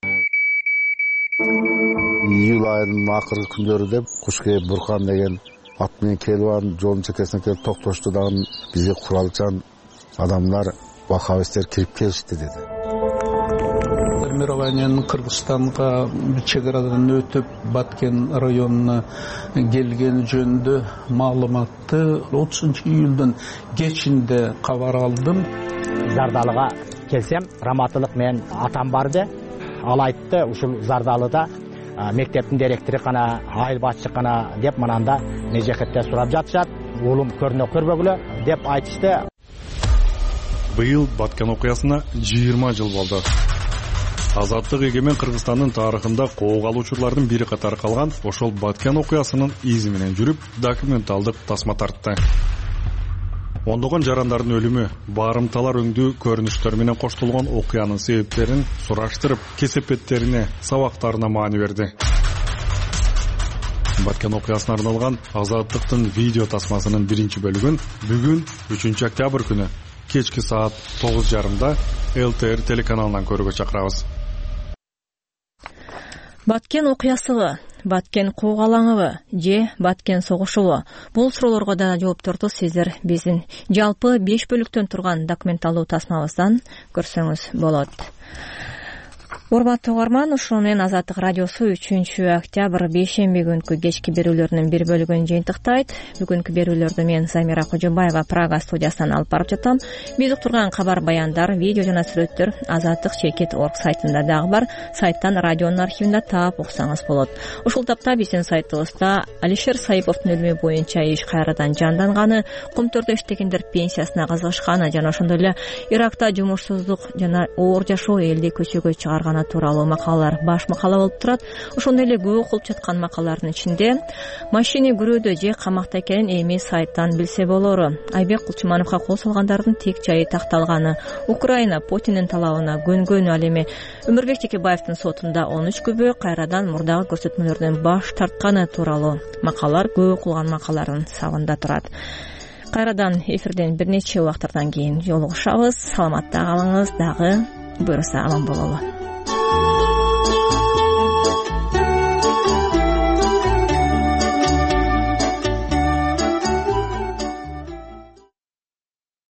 Июль айынын акыркы күндөрү Кушкей Буркан деген ат менен келип анын жолдун четесине келип токтошту дагы бизге куралчан адамдар, ваххабисттер кирип келишти деди. Формированиянын Кыргызстанга чек арадан өтүп Баткен районуна келгени жөнүндө маалыматты отузунчу июлдун кечинде кабар алдым. Зардалыга келсем, Раматылык менен атам барды. Ал айтты, ушул Зардалыда мектептин директору кана, айыл башчы кана деп мананда межекетте сурап жатышат. Уулум көрүнө көрбөгүлө деп айтышты. Быйыл Баткен окуясына жыйырма жыл болду. Азаттык эгемен Кыргызстандын тарыхында коого алуучулардын бири катары калган ошол Баткен окуясынын изи менен жүрүп, документалдык тасма тартты. Ондогон жарандардын өлүмү, барымталар өңдүү көрүнүштөр менен коштолгон окуянын себептерин сураштырып, кесепеттерине, сабактарына маани берди. Баткен окуясына арналган Азаттыктын видео тасмасынын биринчи бөлүгүн бүгүн үчүнчү октябрь күнү кечки саат тогуз жарымда эл тэ эр телеканалынан көрүүгө чакырабыз. Баткен окуясыбы, Баткен куугалаңыбы же Баткен согушубу? Бул суроолорго да жоопторду сиздер биздин жалпы беш бөлүктөн турган документалдуу тасмабыздан көрсөңүз болот. Урматтуу угарман, ушуну менен Азаттык радиосу үчүнчү октябрь бейшемби күнкү кечки берүүлөрүнүн бир бөлүгүн жыйынтыктайт. Бүгүнкү берүүлөрдү мен Замира Кожобаева Прага студиясынан алып барып жатам. Биз уктурган кабар баяндар, видео жана сүрөттөр Азаттык чекит точка орг сайтында дагы бар. Сайттан радионун архивинде таап уксаңыз болот. Ушул тапта биздин сайтыбызда Алишер Саиповдун өлүмү боюнча иш кайрадан жанданганы, Кумтөрдө иштегендер пенсиясына кызыгышканы жана ошондой эле Иракта жумушсуздук жана оор жашоо элди көчөгө чыгарганы тууралуу макалалар баш макала болуп турат. Ошондой эле көп окулуп жаткан макалалардын ичинде машина күрөөдө же камакта экенин эми сайттан билсе болору. Айбек Кулчумановго кол салгандардын тек жайы такталганы, Украина Путиндин талабына көнгөнү, ал эми Өмүрбек Текебаевдин сотунда он үч күбө кайрадан мурдагы көрсөтмөлөрдөн баш тартканы тууралуу макалалар көп окулган макалалардын сабында турат. Кайрадан эфирден бир нече убактардан кийин жолугушабыз. Саламатта калыңыз, дагы буюрса аман бололу.